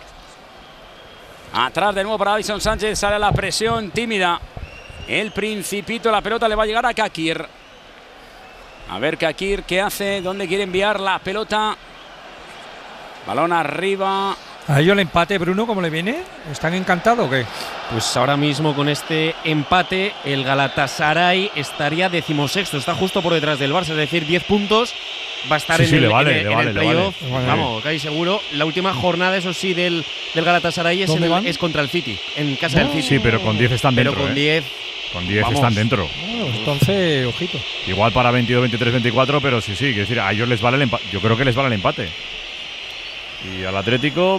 Atrás de nuevo para Davison Sánchez, sale la presión tímida. El Principito, la pelota le va a llegar a Kakir. A ver Kakir qué hace, dónde quiere enviar la pelota. Balón arriba. ¿A ellos el empate, Bruno, cómo le viene? ¿Están encantados o qué? Pues ahora mismo con este empate el Galatasaray estaría 16º, está justo por detrás del Barça, es decir, 10 puntos. Va a estar en el playoff. Vamos, casi seguro. La última jornada, eso sí, del Galatasaray es contra el City, en casa del City. Sí, pero con 10 están dentro. Pero con 10. Con 10 están dentro. Entonces, ojito. Igual para 22, 23, 24, pero sí, quiero decir, a ellos les vale el empate. Yo creo que les vale el empate. Y al Atlético,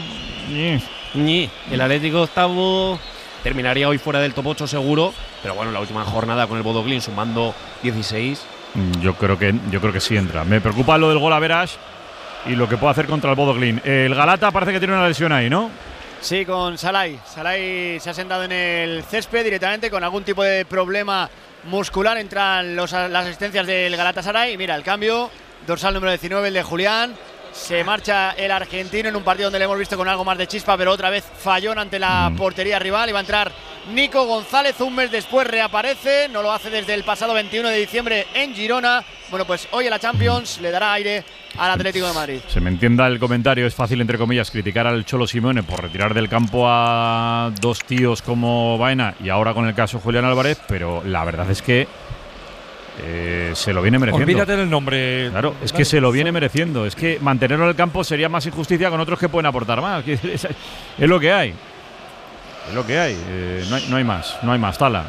el Atlético octavo terminaría hoy fuera del top 8 seguro, pero bueno, la última jornada con el Bodo Glimt sumando 16. Yo creo que sí entra. Me preocupa lo del gol average y lo que puede hacer contra el Bodo Glimt. El Galata parece que tiene una lesión ahí, ¿no? Sí, con Salai. Salai se ha sentado en el césped directamente con algún tipo de problema muscular. Entran las asistencias del Galatasaray. Y mira, el cambio, dorsal número 19, el de Julián. Se marcha el argentino en un partido donde le hemos visto con algo más de chispa, pero otra vez fallón ante la portería rival. Y va a entrar Nico González, un mes después reaparece. No lo hace desde el pasado 21 de diciembre en Girona. Bueno, pues hoy en la Champions le dará aire al Atlético de Madrid. Se me entienda el comentario, es fácil, entre comillas, criticar al Cholo Simeone por retirar del campo a dos tíos como Baena y ahora con el caso Julián Álvarez, pero la verdad es que se lo viene mereciendo. Olvídate del nombre. Claro, es que se lo viene mereciendo. Es que mantenerlo en el campo sería más injusticia con otros que pueden aportar más. Es lo que hay. Es lo que hay. No hay más. No hay más, Tala.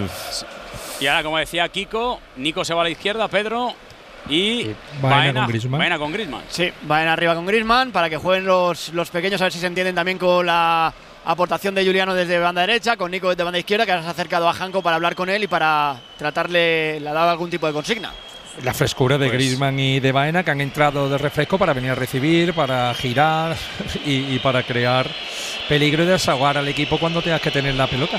Y ahora, como decía Kiko, Nico se va a la izquierda, Pedro. Y Baena con Griezmann. Sí, Baena arriba con Griezmann para que jueguen los pequeños, a ver si se entienden también con la aportación de Juliano desde banda derecha, con Nico desde banda izquierda, que ahora se ha acercado a Janko para hablar con él y para tratarle, le ha dado algún tipo de consigna. La frescura de Griezmann y de Baena, que han entrado de refresco para venir a recibir, para girar y para crear peligro y desahogar al equipo cuando tengas que tener la pelota.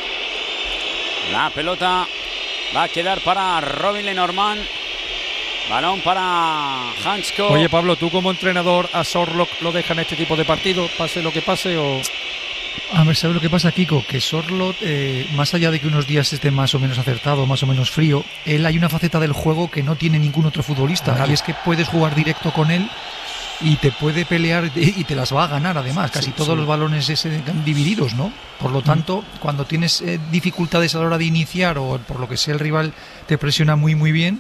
La pelota va a quedar para Robin Lenormand. Balón para Hansko. Oye, Pablo, ¿tú como entrenador a Sorloth lo dejas en este tipo de partidos, pase lo que pase o...? A ver, ¿sabes lo que pasa, Kiko? Que Sorloth, más allá de que unos días esté más o menos acertado, más o menos frío, él hay una faceta del juego que no tiene ningún otro futbolista. Y es que puedes jugar directo con él y te puede pelear y te las va a ganar además. Casi todos los balones divididos, ¿no? Por lo tanto, cuando tienes dificultades a la hora de iniciar o por lo que sea el rival te presiona muy muy bien,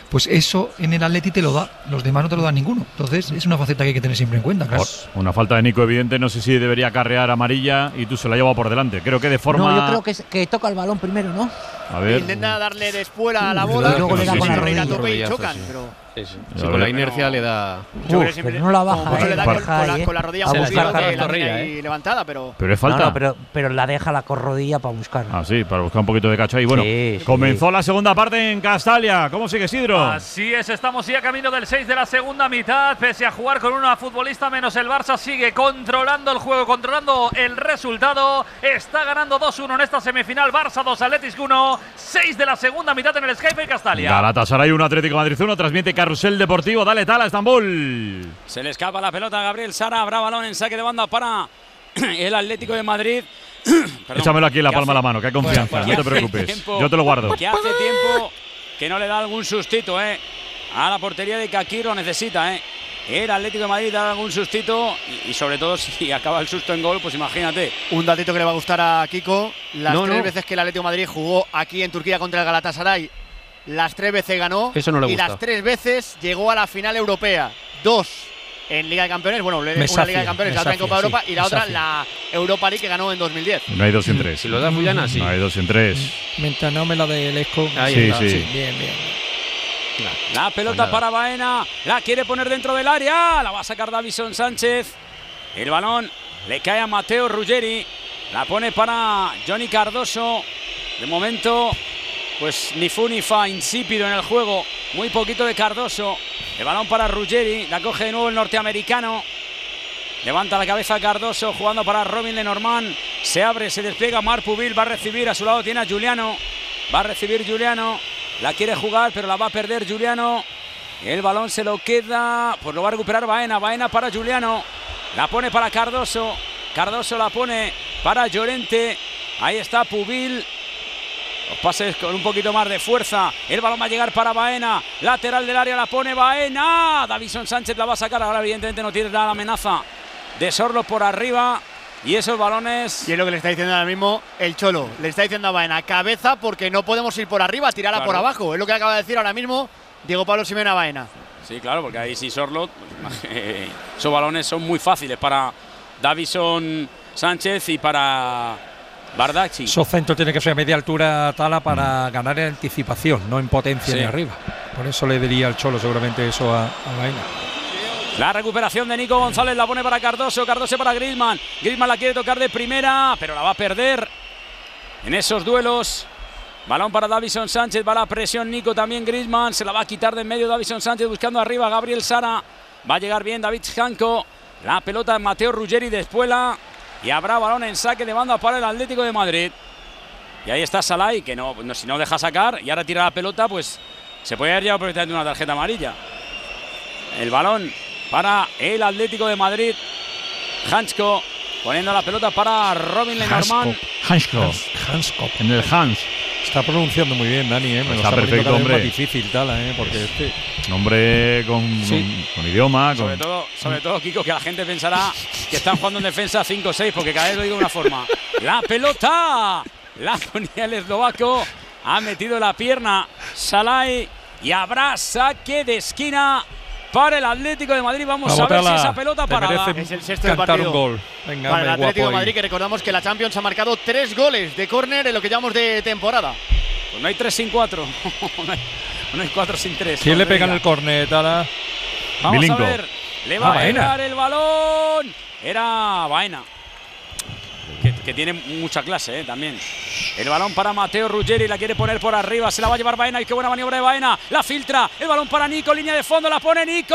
pues eso en el Atleti te lo da, los demás no te lo dan ninguno. Entonces es una faceta que hay que tener siempre en cuenta, claro. Una falta de Nico evidente, no sé si debería acarrear amarilla y tú se la llevas por delante. Creo que de forma… No, yo creo que toca el balón primero, ¿no? A ver. Intenta darle de espuela a la bola y luego le da con la rodilla. A tope y chocan, pero… Sí, con la inercia le da… Pero no la baja, le da con la rodilla un poquito que la tiene ahí levantada, pero… Pero es falta. No, pero la deja la corrodilla para buscar. Ah, sí, para buscar un poquito de cacho ahí. Bueno, comenzó la segunda parte en Castalia. ¿Cómo sigue, Isidro? Así es, estamos ya camino del 6 de la segunda mitad. Pese a jugar con una futbolista menos, el Barça sigue controlando el juego, controlando el resultado. Está ganando 2-1 en esta semifinal. Barça 2, Athletic 1. 6 de la segunda mitad en el Skype Castalia. Galatasaray 1, Atlético de Madrid 1. Transmite Carrusel Deportivo. Dale Tala, Estambul. Se le escapa la pelota a Gabriel Sara. Habrá balón en saque de banda para el Atlético de Madrid. Échamelo aquí en la palma de la mano, que hay confianza. No te preocupes. Yo te lo guardo. Que hace tiempo que no le da algún sustito, a la portería de Kakir lo necesita, El Atlético de Madrid da algún sustito y sobre todo si acaba el susto en gol, pues imagínate. Un datito que le va a gustar a Kiko. Las tres veces que el Atlético de Madrid jugó aquí en Turquía contra el Galatasaray, las 3 veces ganó. Eso no le gusta. Y las 3 veces llegó a la final europea. 2 en Liga de Campeones, una Liga de Campeones, la otra en Copa de Europa y la otra la Europa League que ganó en 2010. No hay 2 en 3. Si lo da Fullana, sí. No hay 2 en 3. Mientras no me la de Lesco. Sí. Bien. La pelota para Baena, la quiere poner dentro del área, la va a sacar Davison Sánchez. El balón le cae a Matteo Ruggeri, la pone para Johnny Cardoso. De momento, pues ni fu ni fa, insípido en el juego, muy poquito de Cardoso. El balón para Ruggeri, la coge de nuevo el norteamericano. Levanta la cabeza Cardoso, jugando para Robin Lenormand. Se abre, se despliega Marc Pubil, va a recibir, a su lado tiene a Giuliano. Va a recibir Giuliano, la quiere jugar, pero la va a perder Giuliano. El balón se lo queda, pues lo va a recuperar Baena para Giuliano. La pone para Cardoso, Cardoso la pone para Llorente. Ahí está Pubil. Los pases con un poquito más de fuerza. El balón va a llegar para Baena. Lateral del área la pone Baena. Davison Sánchez la va a sacar. Ahora evidentemente no tiene la amenaza de Sorlo por arriba. Y esos balones… Y es lo que le está diciendo ahora mismo el Cholo. Le está diciendo a Baena, cabeza porque no podemos ir por arriba, tirarla por abajo. Es lo que acaba de decir ahora mismo Diego Pablo Simeone a Baena. Sí, claro, porque ahí sí Sorlo… esos balones son muy fáciles para Davison Sánchez y para Bardacci. Esos centros tienen que ser a media altura, Tala, para ganar en anticipación, no en potencia ni arriba. Por eso le diría al Cholo seguramente eso a Baena. La recuperación de Nico González la pone para Cardoso, Cardoso para Griezmann. Griezmann la quiere tocar de primera, pero la va a perder en esos duelos. Balón para Davison Sánchez, va la presión Nico, también Griezmann. Se la va a quitar de en medio Davison Sánchez buscando arriba Gabriel Sara. Va a llegar bien David Janko. La pelota de Matteo Ruggeri de Espuela. Y habrá balón en saque de banda para el Atlético de Madrid. Y ahí está Salai, que si no deja sacar y ahora tira la pelota, pues se puede haber llevado perfectamente una tarjeta amarilla. El balón para el Atlético de Madrid. Hansko poniendo la pelota para Robin Lenormand. Hansko. En el Hans. Está pronunciando muy bien, Dani. Me está perfecto, hombre. Es más difícil, Tala, porque un hombre con idioma. Sobre todo, Kiko, que la gente pensará que están jugando en defensa 5-6, porque cada vez lo digo de una forma. La pelota la ponía el eslovaco. Ha metido la pierna Salai y habrá saque de esquina para el Atlético de Madrid. Vamos a ver si esa pelota parada. Es el sexto del partido. Un gol. Venga, para el Atlético de Madrid, que recordamos que la Champions ha marcado 3 goles de córner en lo que llamamos de temporada. Pues no hay 3 sin 4. no hay 4 sin 3. ¿Quién le pega en el córner, Tala? Vamos Milinko. a ver. Le va a llegar el balón. Era Baena. Que tiene mucha clase, también. El balón para Matteo Ruggeri, la quiere poner por arriba, se la va a llevar Baena y qué buena maniobra de Baena. La filtra, el balón para Nico, línea de fondo, la pone Nico.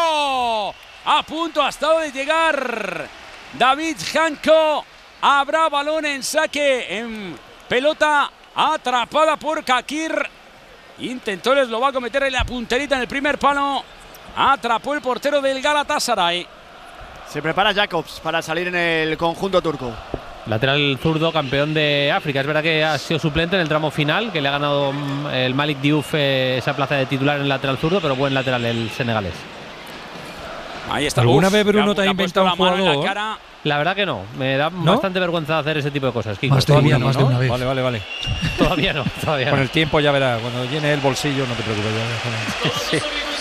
A punto ha estado de llegar David Janko. Habrá balón en saque, en pelota atrapada por Kakir. Intentó el eslovaco meterle la punterita en el primer palo. Atrapó el portero del Galatasaray. Se prepara Jacobs para salir en el conjunto turco. Lateral zurdo, campeón de África. Es verdad que ha sido suplente en el tramo final, que le ha ganado el Malik Diouf esa plaza de titular en el lateral zurdo, pero buen lateral el senegalés. Ahí está. ¿Alguna vez Bruno te ha inventado un jugador? La verdad que no. Me da bastante vergüenza hacer ese tipo de cosas, Kiko. Más de una vez. Vale. Todavía no. Con el tiempo ya verás. Cuando llene el bolsillo, no te preocupes. Sí.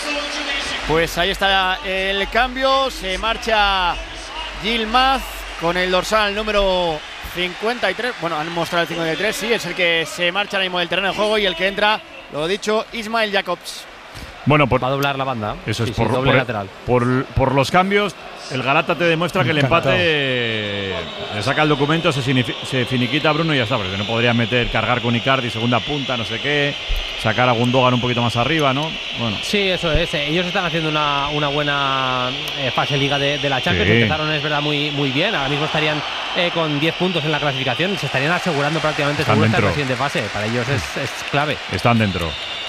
Pues ahí está el cambio. Se marcha Yilmaz con el dorsal número 53. Bueno, han mostrado el 53. Sí, es el que se marcha ahora mismo del terreno de juego. Y el que entra, lo dicho, Ismael Jacobs. Bueno, va a doblar la banda. Eso es doble lateral. Por los cambios, el Galata te demuestra que el empate le saca el documento, se finiquita a Bruno y ya está. Porque no podría cargar con Icardi, segunda punta, no sé qué, sacar a Gundogan un poquito más arriba, ¿no? Bueno. Sí, eso es. Ellos están haciendo una buena fase liga de la Champions. Sí. Empezaron, es verdad, muy bien. Ahora mismo estarían con 10 puntos en la clasificación y se estarían asegurando prácticamente seguro estar en la siguiente fase. Para ellos es clave. Están dentro.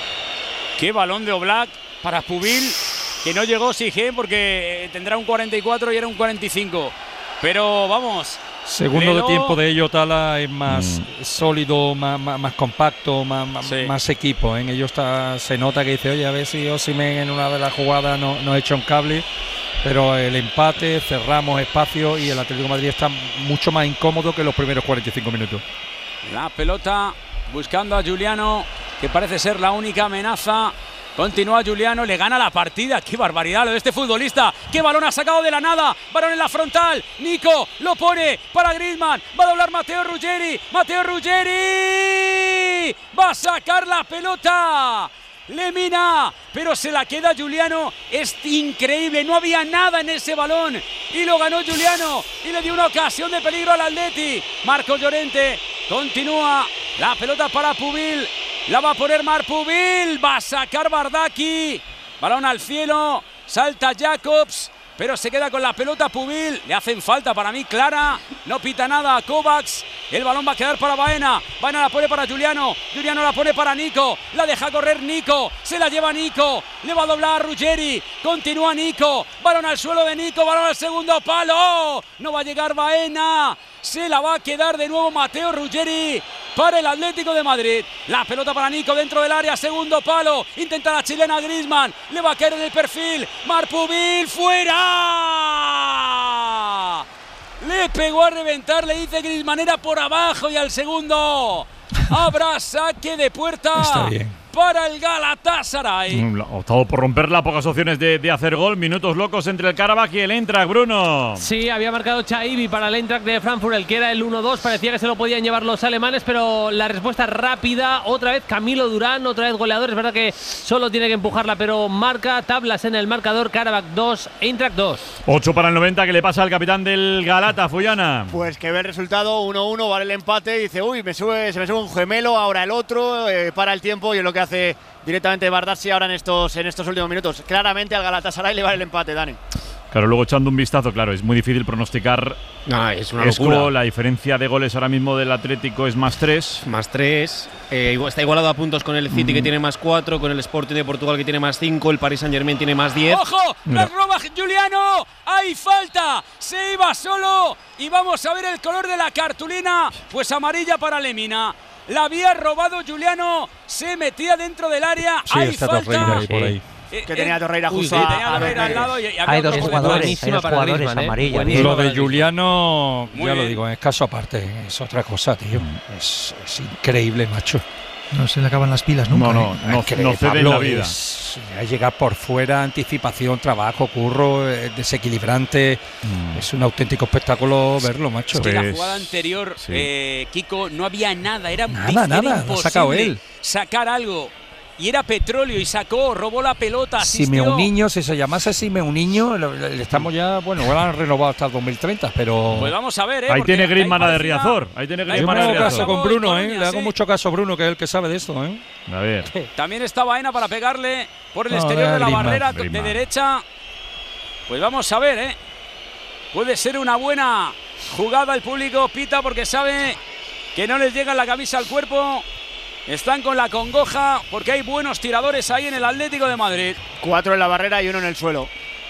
Qué balón de Oblak para Pubil, que no llegó Sigén porque tendrá un 44 y era un 45. Pero vamos. Segundo de tiempo de ellos, Tala es más sólido, más compacto, más equipo. En ellos se nota que dice, oye, a ver si Osimhen en una de las jugadas no echa un cable. Pero el empate, cerramos espacio y el Atlético de Madrid está mucho más incómodo que los primeros 45 minutos. La pelota buscando a Giuliano, que parece ser la única amenaza. Continúa Giuliano, le gana la partida. ¡Qué barbaridad lo de este futbolista! ¡Qué balón ha sacado de la nada! Balón en la frontal. Nico lo pone para Griezmann. Va a doblar Matteo Ruggeri. ¡Matteo Ruggeri! ¡Va a sacar la pelota! Lemina, pero se la queda Giuliano. Es increíble, no había nada en ese balón y lo ganó Giuliano y le dio una ocasión de peligro al Atleti. Marco Llorente continúa, la pelota para Pubil, la va a poner Marc Pubil, va a sacar Bardaki, balón al cielo, salta Jacobs, pero se queda con la pelota Pubil. Le hacen falta para mí clara, no pita nada a Kovacs. El balón va a quedar para Baena. Baena la pone para Giuliano. Giuliano la pone para Nico. La deja correr Nico. Se la lleva Nico. Le va a doblar a Ruggeri. Continúa Nico. Balón al suelo de Nico. Balón al segundo palo. No va a llegar Baena. Se la va a quedar de nuevo Matteo Ruggeri para el Atlético de Madrid. La pelota para Nico dentro del área. Segundo palo. Intenta la chilena Griezmann. Le va a caer en el perfil. Marc Pubil fuera. Le pegó a reventar, le dice Griezmann, era por abajo y al segundo habrá saque de puerta. Está bien. Para el Galatasaray. Optado por romper las pocas opciones de hacer gol. Minutos locos entre el Karabakh y el Eintracht, Bruno. Sí, había marcado Chaibi para el Eintracht de Frankfurt, el que era el 1-2. Parecía que se lo podían llevar los alemanes, pero la respuesta rápida. Otra vez Camilo Durán, otra vez goleador. Es verdad que solo tiene que empujarla, pero marca tablas en el marcador. Karabakh 2, Eintracht 2. 8 para el 90, que le pasa al capitán del Galata, Fuyana. Pues que ve el resultado, 1-1, vale el empate. Y dice, uy, se me sube un gemelo, ahora el otro. Para el tiempo y es lo que hace directamente Bardassi ahora en estos últimos minutos. Claramente al Galatasaray le vale el empate, Dani. Claro, luego echando un vistazo, claro, es muy difícil pronosticar. No, es una locura. La diferencia de goles ahora mismo del Atlético es +3. +3. Está igualado a puntos con el City, que tiene +4, con el Sporting de Portugal, que tiene +5, el Paris Saint-Germain tiene +10. ¡Ojo! ¡La roba Giuliano! ¡Hay falta! Se iba solo y vamos a ver el color de la cartulina. Pues amarilla para Lemina. La había robado Giuliano, se metía dentro del área. Sí, hay está falta. Torreira ahí por ahí. Que tenía Torreira justo al lado. Hay dos jugadores amarillos. Lo de Giuliano, ya lo digo, es caso aparte, es otra cosa, tío. Es increíble, macho. No se le acaban las pilas nunca. No cede en la vida. Llegar por fuera, anticipación, trabajo, curro, desequilibrante. Es un auténtico espectáculo verlo, macho. Es que la jugada anterior, Kiko, no había nada. Era nada, lo ha sacado él. Sacar algo. Y era Petróleo y robó la pelota, asistió. Simeuniño, si se llamase Simeuniño, le estamos ya, bueno, lo han renovado hasta el 2030, pero… Pues vamos a ver, Ahí tiene Griezmann de Riazor. Yo me hago caso con Bruno, le hago mucho caso a Bruno, que es el que sabe de esto, A ver. También está Baena para pegarle por el exterior de la barrera de derecha. Pues vamos a ver, Puede ser una buena jugada. El público pita porque sabe que no les llega la camisa al cuerpo. Están con la congoja porque hay buenos tiradores ahí en el Atlético de Madrid. 4 en la barrera y 1 en el suelo.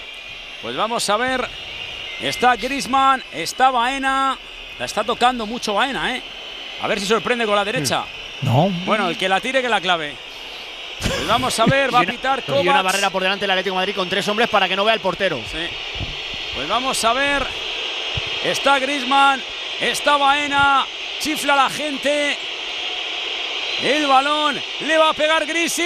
Pues vamos a ver. Está Griezmann, está Baena. La está tocando mucho Baena, A ver si sorprende con la derecha. No. Bueno, el que la tire, que la clave. Pues vamos a ver, va a pitar Kovacs. Y una barrera por delante del Atlético de Madrid con 3 hombres para que no vea el portero. Sí. Pues vamos a ver. Está Griezmann, está Baena, chifla la gente. El balón le va a pegar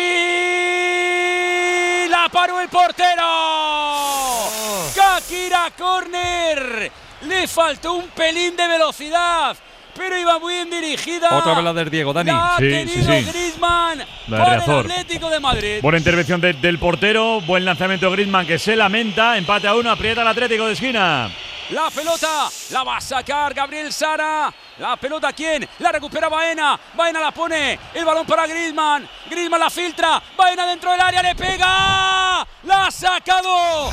Grisi. La paró el portero. Kakira, córner. Le faltó un pelín de velocidad, pero iba muy bien dirigida. Otra vez la del Diego, Dani. La ha tenido Griezmann para el Atlético de Madrid. Buena intervención del portero, buen lanzamiento de Griezmann que se lamenta, empate a 1, aprieta el Atlético de esquina. La pelota la va a sacar Gabriel Sara. La pelota, ¿quién? La recupera Baena. Baena la pone. El balón para Griezmann. Griezmann la filtra. Baena dentro del área. Le pega. La ha sacado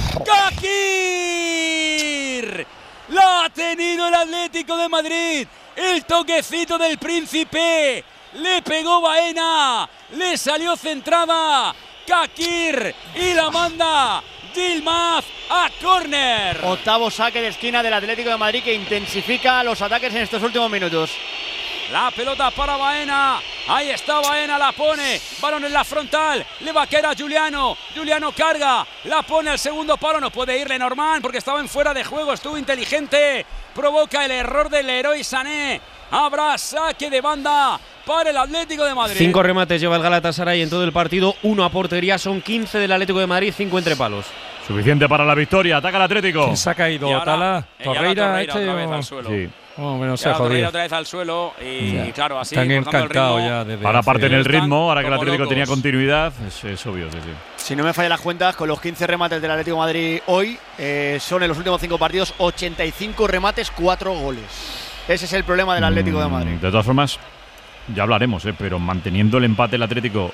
Kakir. La ha tenido el Atlético de Madrid. El toquecito del Príncipe. Le pegó Baena. Le salió centrada Kakir. Y la manda Yilmaz a córner. Octavo saque de esquina del Atlético de Madrid que intensifica los ataques en estos últimos minutos. La pelota para Baena. Ahí está Baena, la pone. Balón en la frontal. Le va a caer a Giuliano. Giuliano carga. La pone al segundo palo. No puede irle Norman porque estaba en fuera de juego. Estuvo inteligente. Provoca el error del Leroy Sané. Habrá saque de banda para el Atlético de Madrid. 5 remates lleva el Galatasaray en todo el partido, 1 a portería, son 15 del Atlético de Madrid, 5 entre palos. Suficiente para la victoria, ataca el Atlético. ¿Quién se ha caído? ¿Tala? ¿Torreira otra vez al suelo. Sí. Oh, menos Torreira otra vez al suelo y claro, así están encantados ya. Ahora parten el ritmo, ahora que el Atlético tenía continuidad, es obvio. Sí. Si no me fallan las cuentas, con los 15 remates del Atlético de Madrid hoy, son en los últimos 5 partidos 85 remates, 4 goles. Ese es el problema del Atlético de Madrid. De todas formas, ya hablaremos, pero manteniendo el empate el Atlético,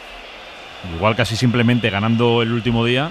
igual casi simplemente ganando el último día,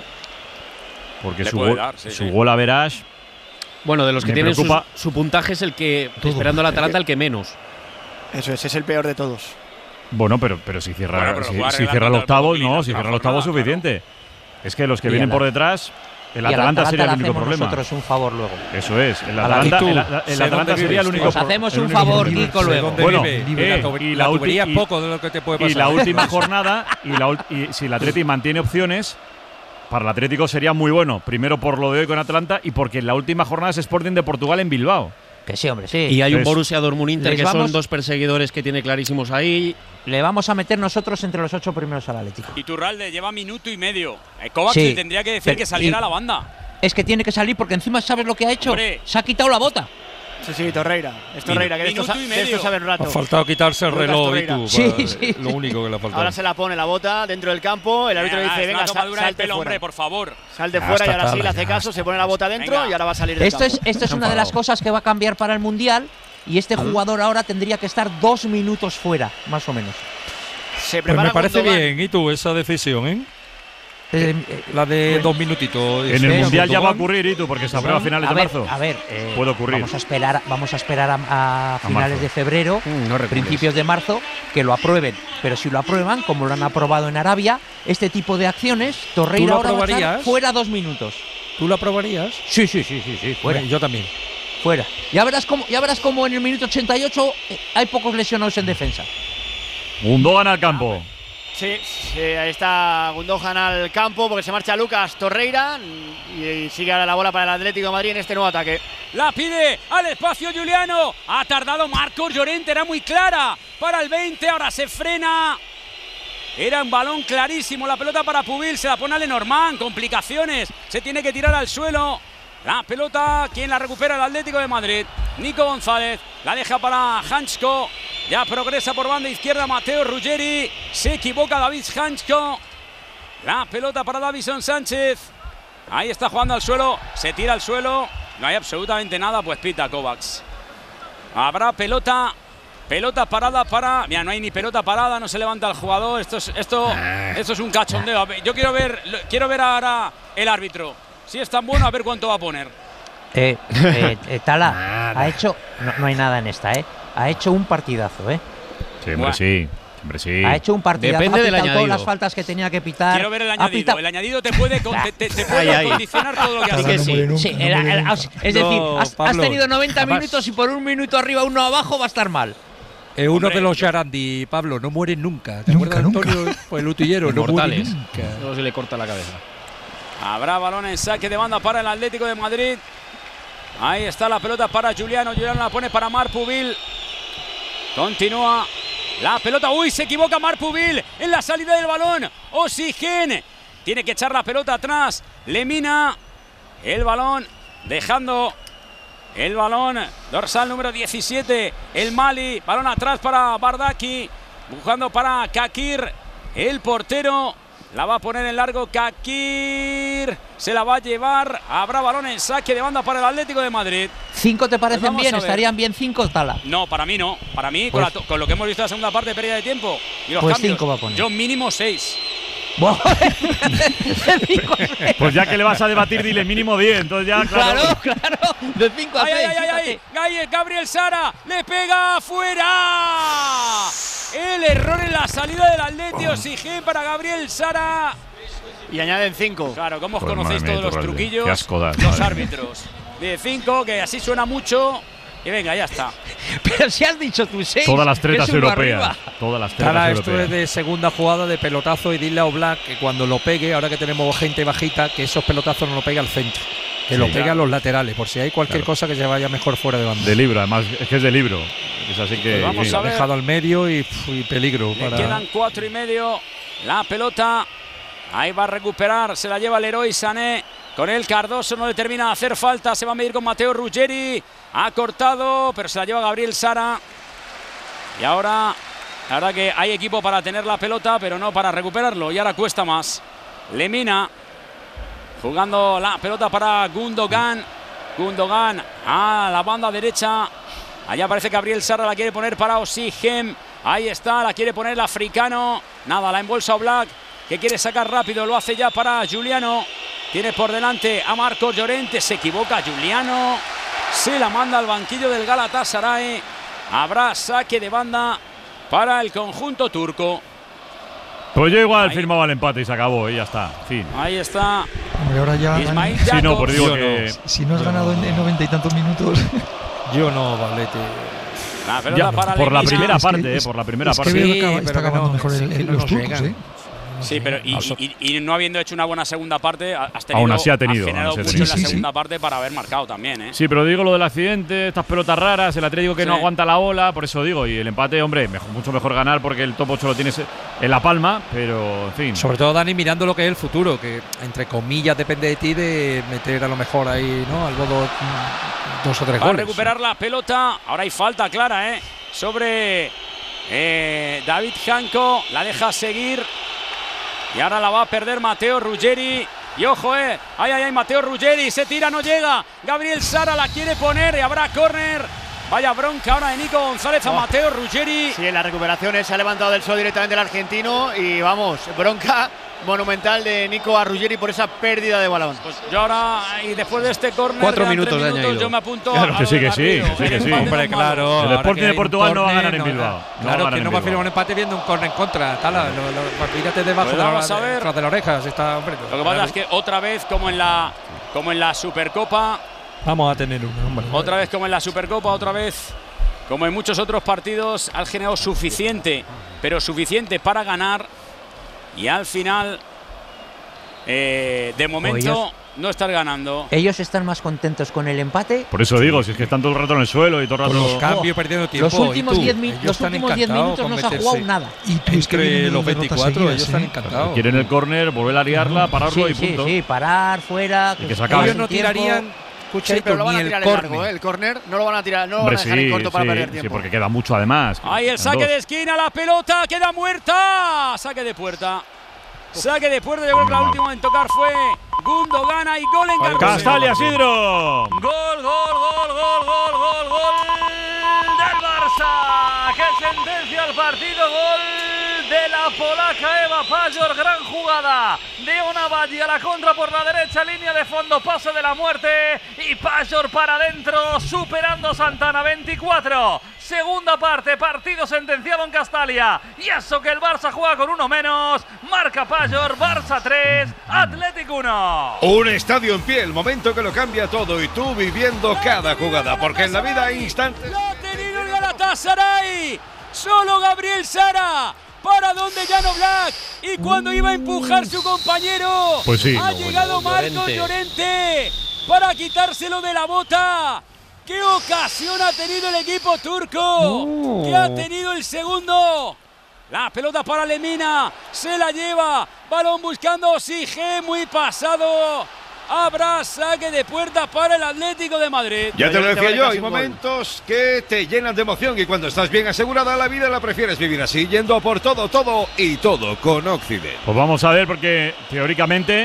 porque su gol average. Bueno, de los que tienen su puntaje es el que, esperando al Atalanta, el que menos. Eso es el peor de todos. Bueno, pero si cierra, si cierra el octavo, no, si cierra el octavo es suficiente. Es que los que vienen por detrás, el Atalanta sería el único problema. Nosotros un favor luego. Eso es, el Atalanta sería el único problema. Nos hacemos un favor, Kiko, luego. Bueno, y la tubería poco de lo que te puede pasar. Y la última jornada, y si el Atlético mantiene opciones, para el Atlético sería muy bueno. Primero por lo de hoy con Atalanta y porque en la última jornada es Sporting de Portugal en Bilbao. Que sí, hombre, sí. Y hay un Borussia Dortmund-Inter que son dos perseguidores que tiene clarísimos ahí. Le vamos a meter nosotros entre los 8 primeros al Atlético. Y Turralde lleva minuto y medio. Kovac tendría que decir que saliera a la banda. Es que tiene que salir porque encima ¿sabes lo que ha hecho? Hombre. Se ha quitado la bota. Sí, Torreira. Es Torreira, que de esto sabe un rato. Ha faltado quitarse el reloj y tú. Sí. Lo único que le ha faltado. Ahora se la pone la bota dentro del campo. El árbitro dice, venga, salte fuera. Hombre, por favor. Salte fuera y ahora sí le hace caso, se pone la bota dentro y ahora va a salir del campo. Esto es una de las cosas que va a cambiar para el Mundial y este jugador ahora tendría que estar 2 minutos fuera, más o menos. Pues me parece bien, ¿y tú, esa decisión, la de 2 minutitos. En el Mundial ya va a ocurrir, ¿y tú? Porque se aprueba a finales de marzo. puede ocurrir. Vamos a esperar a finales de febrero, principios de marzo, que lo aprueben. Pero si lo aprueban, como lo han aprobado en Arabia, este tipo de acciones, Torreira ahora va a estar fuera 2 minutos. ¿Tú lo aprobarías? Sí, fuera. Yo también. Fuera. Ya verás cómo en el minuto 88 hay pocos lesionados en defensa. Gundogan al campo. Sí, ahí está Gundogan al campo porque se marcha Lucas Torreira y sigue ahora la bola para el Atlético de Madrid en este nuevo ataque. La pide al espacio Giuliano. Ha tardado Marcos Llorente, era muy clara para el 20, ahora se frena. Era un balón clarísimo, la pelota para Pubil, se la pone a Lenormand, complicaciones, se tiene que tirar al suelo. La pelota, ¿quién la recupera? El Atlético de Madrid. Nico González, la deja para Hansko. Ya progresa por banda izquierda Mateo Ruggeri. Se equivoca David Hansko. La pelota para Davison Sánchez. Ahí está jugando al suelo. Se tira al suelo. No hay absolutamente nada, pues pita Kovacs. Habrá pelota. Pelota parada para… Mira, no hay ni pelota parada, no se levanta el jugador. Esto es un cachondeo. Yo quiero ver ahora el árbitro. Si es tan bueno, a ver cuánto va a poner. Tala, ha hecho… No hay nada en esta, Ha hecho un partidazo, Sí, hombre, sí. Ha hecho un partidazo. Depende del añadido. Todas las faltas que tenía que pitar. Quiero ver el añadido. El añadido te puede condicionar todo lo que haces. Sí, es decir, has tenido 90 minutos y por 1 minuto arriba, 1 abajo va a estar mal. Uno de los Yarandi, Pablo, no muere nunca. ¿Te acuerdas, Antonio? Pues el utillero, no muere nunca. No se le corta la cabeza. Habrá balón en saque de banda para el Atlético de Madrid. Ahí está la pelota para Giuliano. Giuliano la pone para Marpuville. Continúa la pelota. ¡Uy! Se equivoca Marpuville en la salida del balón. Oxygen. Tiene que echar la pelota atrás. Lemina. El balón. Dejando el balón. Dorsal número 17. El Mali. Balón atrás para Bardaki. Buscando para Kakir. El portero. La va a poner en largo Kakir. Se la va a llevar. Habrá balón en saque de banda para el Atlético de Madrid. 5 te parecen bien, estarían bien 5, Tala. No, para mí no. Para mí, pues, con lo que hemos visto en la segunda parte, pérdida de tiempo. Y los pues cambios, 5 va a poner. Yo mínimo 6. Pues ya que le vas a debatir, dile mínimo 10. Entonces ya, claro. De 5 a 6. Gabriel Sara le pega afuera. El error en la salida del Atleti. Oxygen para Gabriel Sara. Y añaden 5. Claro, ¿cómo os Pues conocéis todos los truquillos? Qué asco das, los árbitros. De 5, que así suena mucho. Y venga, ya está. Pero si has dicho tú 6. Todas las tretas europeas. Todas las tretas europeas. Esto es de segunda jugada de pelotazo y dile a Oblak que cuando lo pegue, ahora que tenemos gente bajita, que esos pelotazos no lo pegue al centro. Que lo pegue a los laterales, por si hay cualquier cosa que se vaya mejor fuera de banda. De libro, además, es que es de libro. Es así que. Pues vamos a ver. Dejado al medio y peligro. Le quedan 4 y medio. La pelota. Ahí va a recuperar. Se la lleva Leroy Sané. Con el Cardoso no le termina de hacer falta. Se va a medir con Matteo Ruggeri. Ha cortado, pero se la lleva Gabriel Sara. Y ahora, la verdad que hay equipo para tener la pelota, pero no para recuperarlo. Y ahora cuesta más. Lemina jugando la pelota para Gundogan. Gundogan a la banda derecha. Allá parece que Gabriel Sara la quiere poner para Oxygen. Ahí está, la quiere poner el africano. Nada, la embolsa Oblak, que quiere sacar rápido. Lo hace ya para Giuliano. Tiene por delante a Marco Llorente. Se equivoca Giuliano. Se la manda al banquillo del Galatasaray. Habrá saque de banda para el conjunto turco. Pues yo igual firmaba el empate y se acabó y ya está. Fin. Ahí está. Hombre, ahora ya. Ismail sí, no, por digo que. Si no has ganado en 90 y tantos minutos. Yo no, Valete. La pelota para por la primera es parte, que, por la primera parte. Que está acabando mejor los turcos, ¿eh? Sí, pero y no habiendo hecho una buena segunda parte, has tenido, aún así ha tenido, generado mucho en la segunda parte para haber marcado también, ¿eh? Sí, pero digo lo del accidente, estas pelotas raras, el Atlético que no aguanta la ola, por eso digo, y el empate, hombre, mucho mejor ganar porque el top 8 lo tienes en la palma, pero en fin. Sobre todo, Dani, mirando lo que es el futuro, que entre comillas depende de ti de meter a lo mejor ahí, ¿no? Algo 2 o 3 goles. Va a recuperar la pelota, ahora hay falta clara, sobre David Janko, la deja seguir. Y ahora la va a perder Matteo Ruggeri. Y ojo, ay, Matteo Ruggeri. Se tira, no llega. Gabriel Sara la quiere poner y habrá córner. Vaya bronca ahora de Nico González a Matteo Ruggeri. Sí, en las recuperaciones se ha levantado del suelo directamente el argentino. Y vamos, bronca monumental de Nico a Ruggeri por esa pérdida de balón. Pues yo ahora, y después de este córner, 4 minutos de añadido. Yo me apunto. Claro, que sí. Hombre, claro. El Sporting de Portugal no va a ganar en Bilbao. Claro, que no va a firmar un empate viendo un córner en contra. Mírate debajo de la oreja. Lo que pasa es que otra vez, como en la Supercopa. Vamos a tener uno, hombre. Otra vez como en la Supercopa, otra vez como en muchos otros partidos, han generado suficiente, pero suficiente para ganar. Y al final, de momento, no estar ganando. Ellos están más contentos con el empate. Por eso digo, si es que están todo el rato en el suelo y todo el rato. Los cambios perdiendo tiempo. Los últimos 10 minutos no se ha jugado nada. Y tú es que los 24, ellos están encantados. Quieren el córner, volver a liarla, pararlo y punto. Sí, parar, fuera. Y que se acabe. Ellos no tirarían. Sí, pero lo van a tirar en largo, el córner no lo van a tirar, no lo van a dejar en corto para perder tiempo. Sí, porque queda mucho además. Ahí el saque de esquina, la pelota queda muerta. Saque de puerta. Saque de puerta, yo creo que la última en tocar fue Gundogan y gol en Carlos. Castalia, Sidro. Gol del Barça, que sentencia el partido. Gol de la polaca Eva Pajor. Gran jugada de Ona Valle a la contra por la derecha, línea de fondo, pase de la muerte y Pajor para adentro, superando Santana. 24. Segunda parte, partido sentenciado en Castalia. Y eso que el Barça juega con uno menos. Marca Pajor, Barça 3, Atlético 1. Un estadio en pie, el momento que lo cambia todo y tú viviendo cada jugada, porque en la vida hay instantes. Lo ha tenido el Galatasaray. Solo Gabriel Sara. Para donde Jan Oblak. Y cuando iba a empujar su compañero, pues sí, ha llegado Marco Llorente. para quitárselo de la bota. ¡Qué ocasión ha tenido el equipo turco! ¡Que ha tenido el segundo! La pelota para Lemina, se la lleva, balón buscando Sige, muy pasado. Habrá saque de puerta para el Atlético de Madrid. Ya te lo decía yo, hay momentos que te llenan de emoción y cuando estás bien asegurada la vida la prefieres vivir así, yendo por todo, todo y todo con Occident. Pues vamos a ver porque teóricamente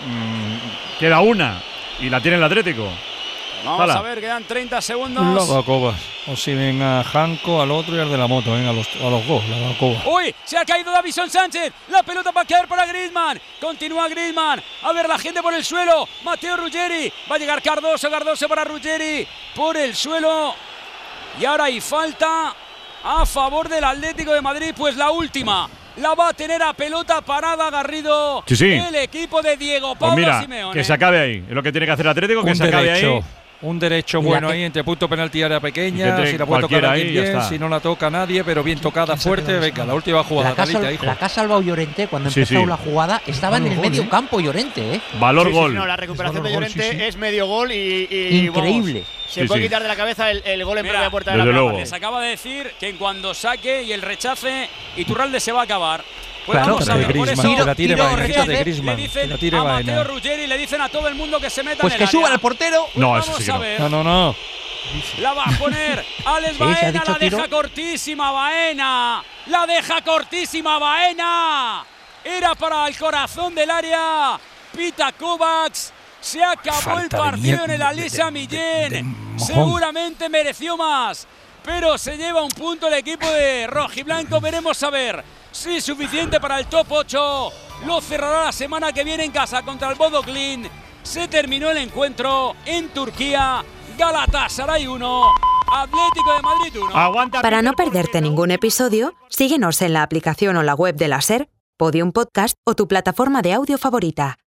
queda una y la tiene el Atlético. Vamos a ver, quedan 30 segundos. La Cobas. O si ven a Janko, al otro y al de la moto, a los dos, la Cobas. Uy, se ha caído Davison Sánchez. La pelota va a caer para Griezmann. Continúa Griezmann. A ver la gente por el suelo. Matteo Ruggeri. Va a llegar Cardoso para Ruggeri. Por el suelo. Y ahora hay falta a favor del Atlético de Madrid. Pues la última la va a tener a pelota parada Garrido. Sí. El equipo de Diego Pablo pues mira, Simeone. Que se acabe ahí. Es lo que tiene que hacer el Atlético, que se acabe ahí. Un derecho bueno ahí entre punto penalti y área pequeña. Si la puede tocar alguien bien, si no la toca nadie, pero bien tocada, fuerte. Venga, la última jugada. La que ha salvado Llorente cuando empezó la jugada estaba en el medio campo Llorente. Valor gol. No, la recuperación de Llorente es medio gol y increíble. Vamos, se puede quitar de la cabeza el gol en propia puerta de la luego. Les acaba de decir que en cuando saque y el rechace, Iturralde se va a acabar. Pues claro, vamos a ver, por eso la tire le dicen a Matteo Ruggeri, le dicen a todo el mundo que se meta en el área. Pues que suba el portero. Pues no, eso sí que no. No. La va a poner Alex Baena, la deja cortísima Baena. La deja cortísima Baena. Era para el corazón del área. Pita Kovacs. Se acabó el partido en el Alisa Millén. Seguramente mereció más, pero se lleva un punto el equipo de rojiblanco. Veremos a ver si es suficiente para el top 8. Lo cerrará la semana que viene en casa contra el Bodo Glimt. Se terminó el encuentro en Turquía. Galatasaray 1, Atlético de Madrid 1. Para no perderte ningún episodio, síguenos en la aplicación o la web de la SER, Podium Podcast o tu plataforma de audio favorita.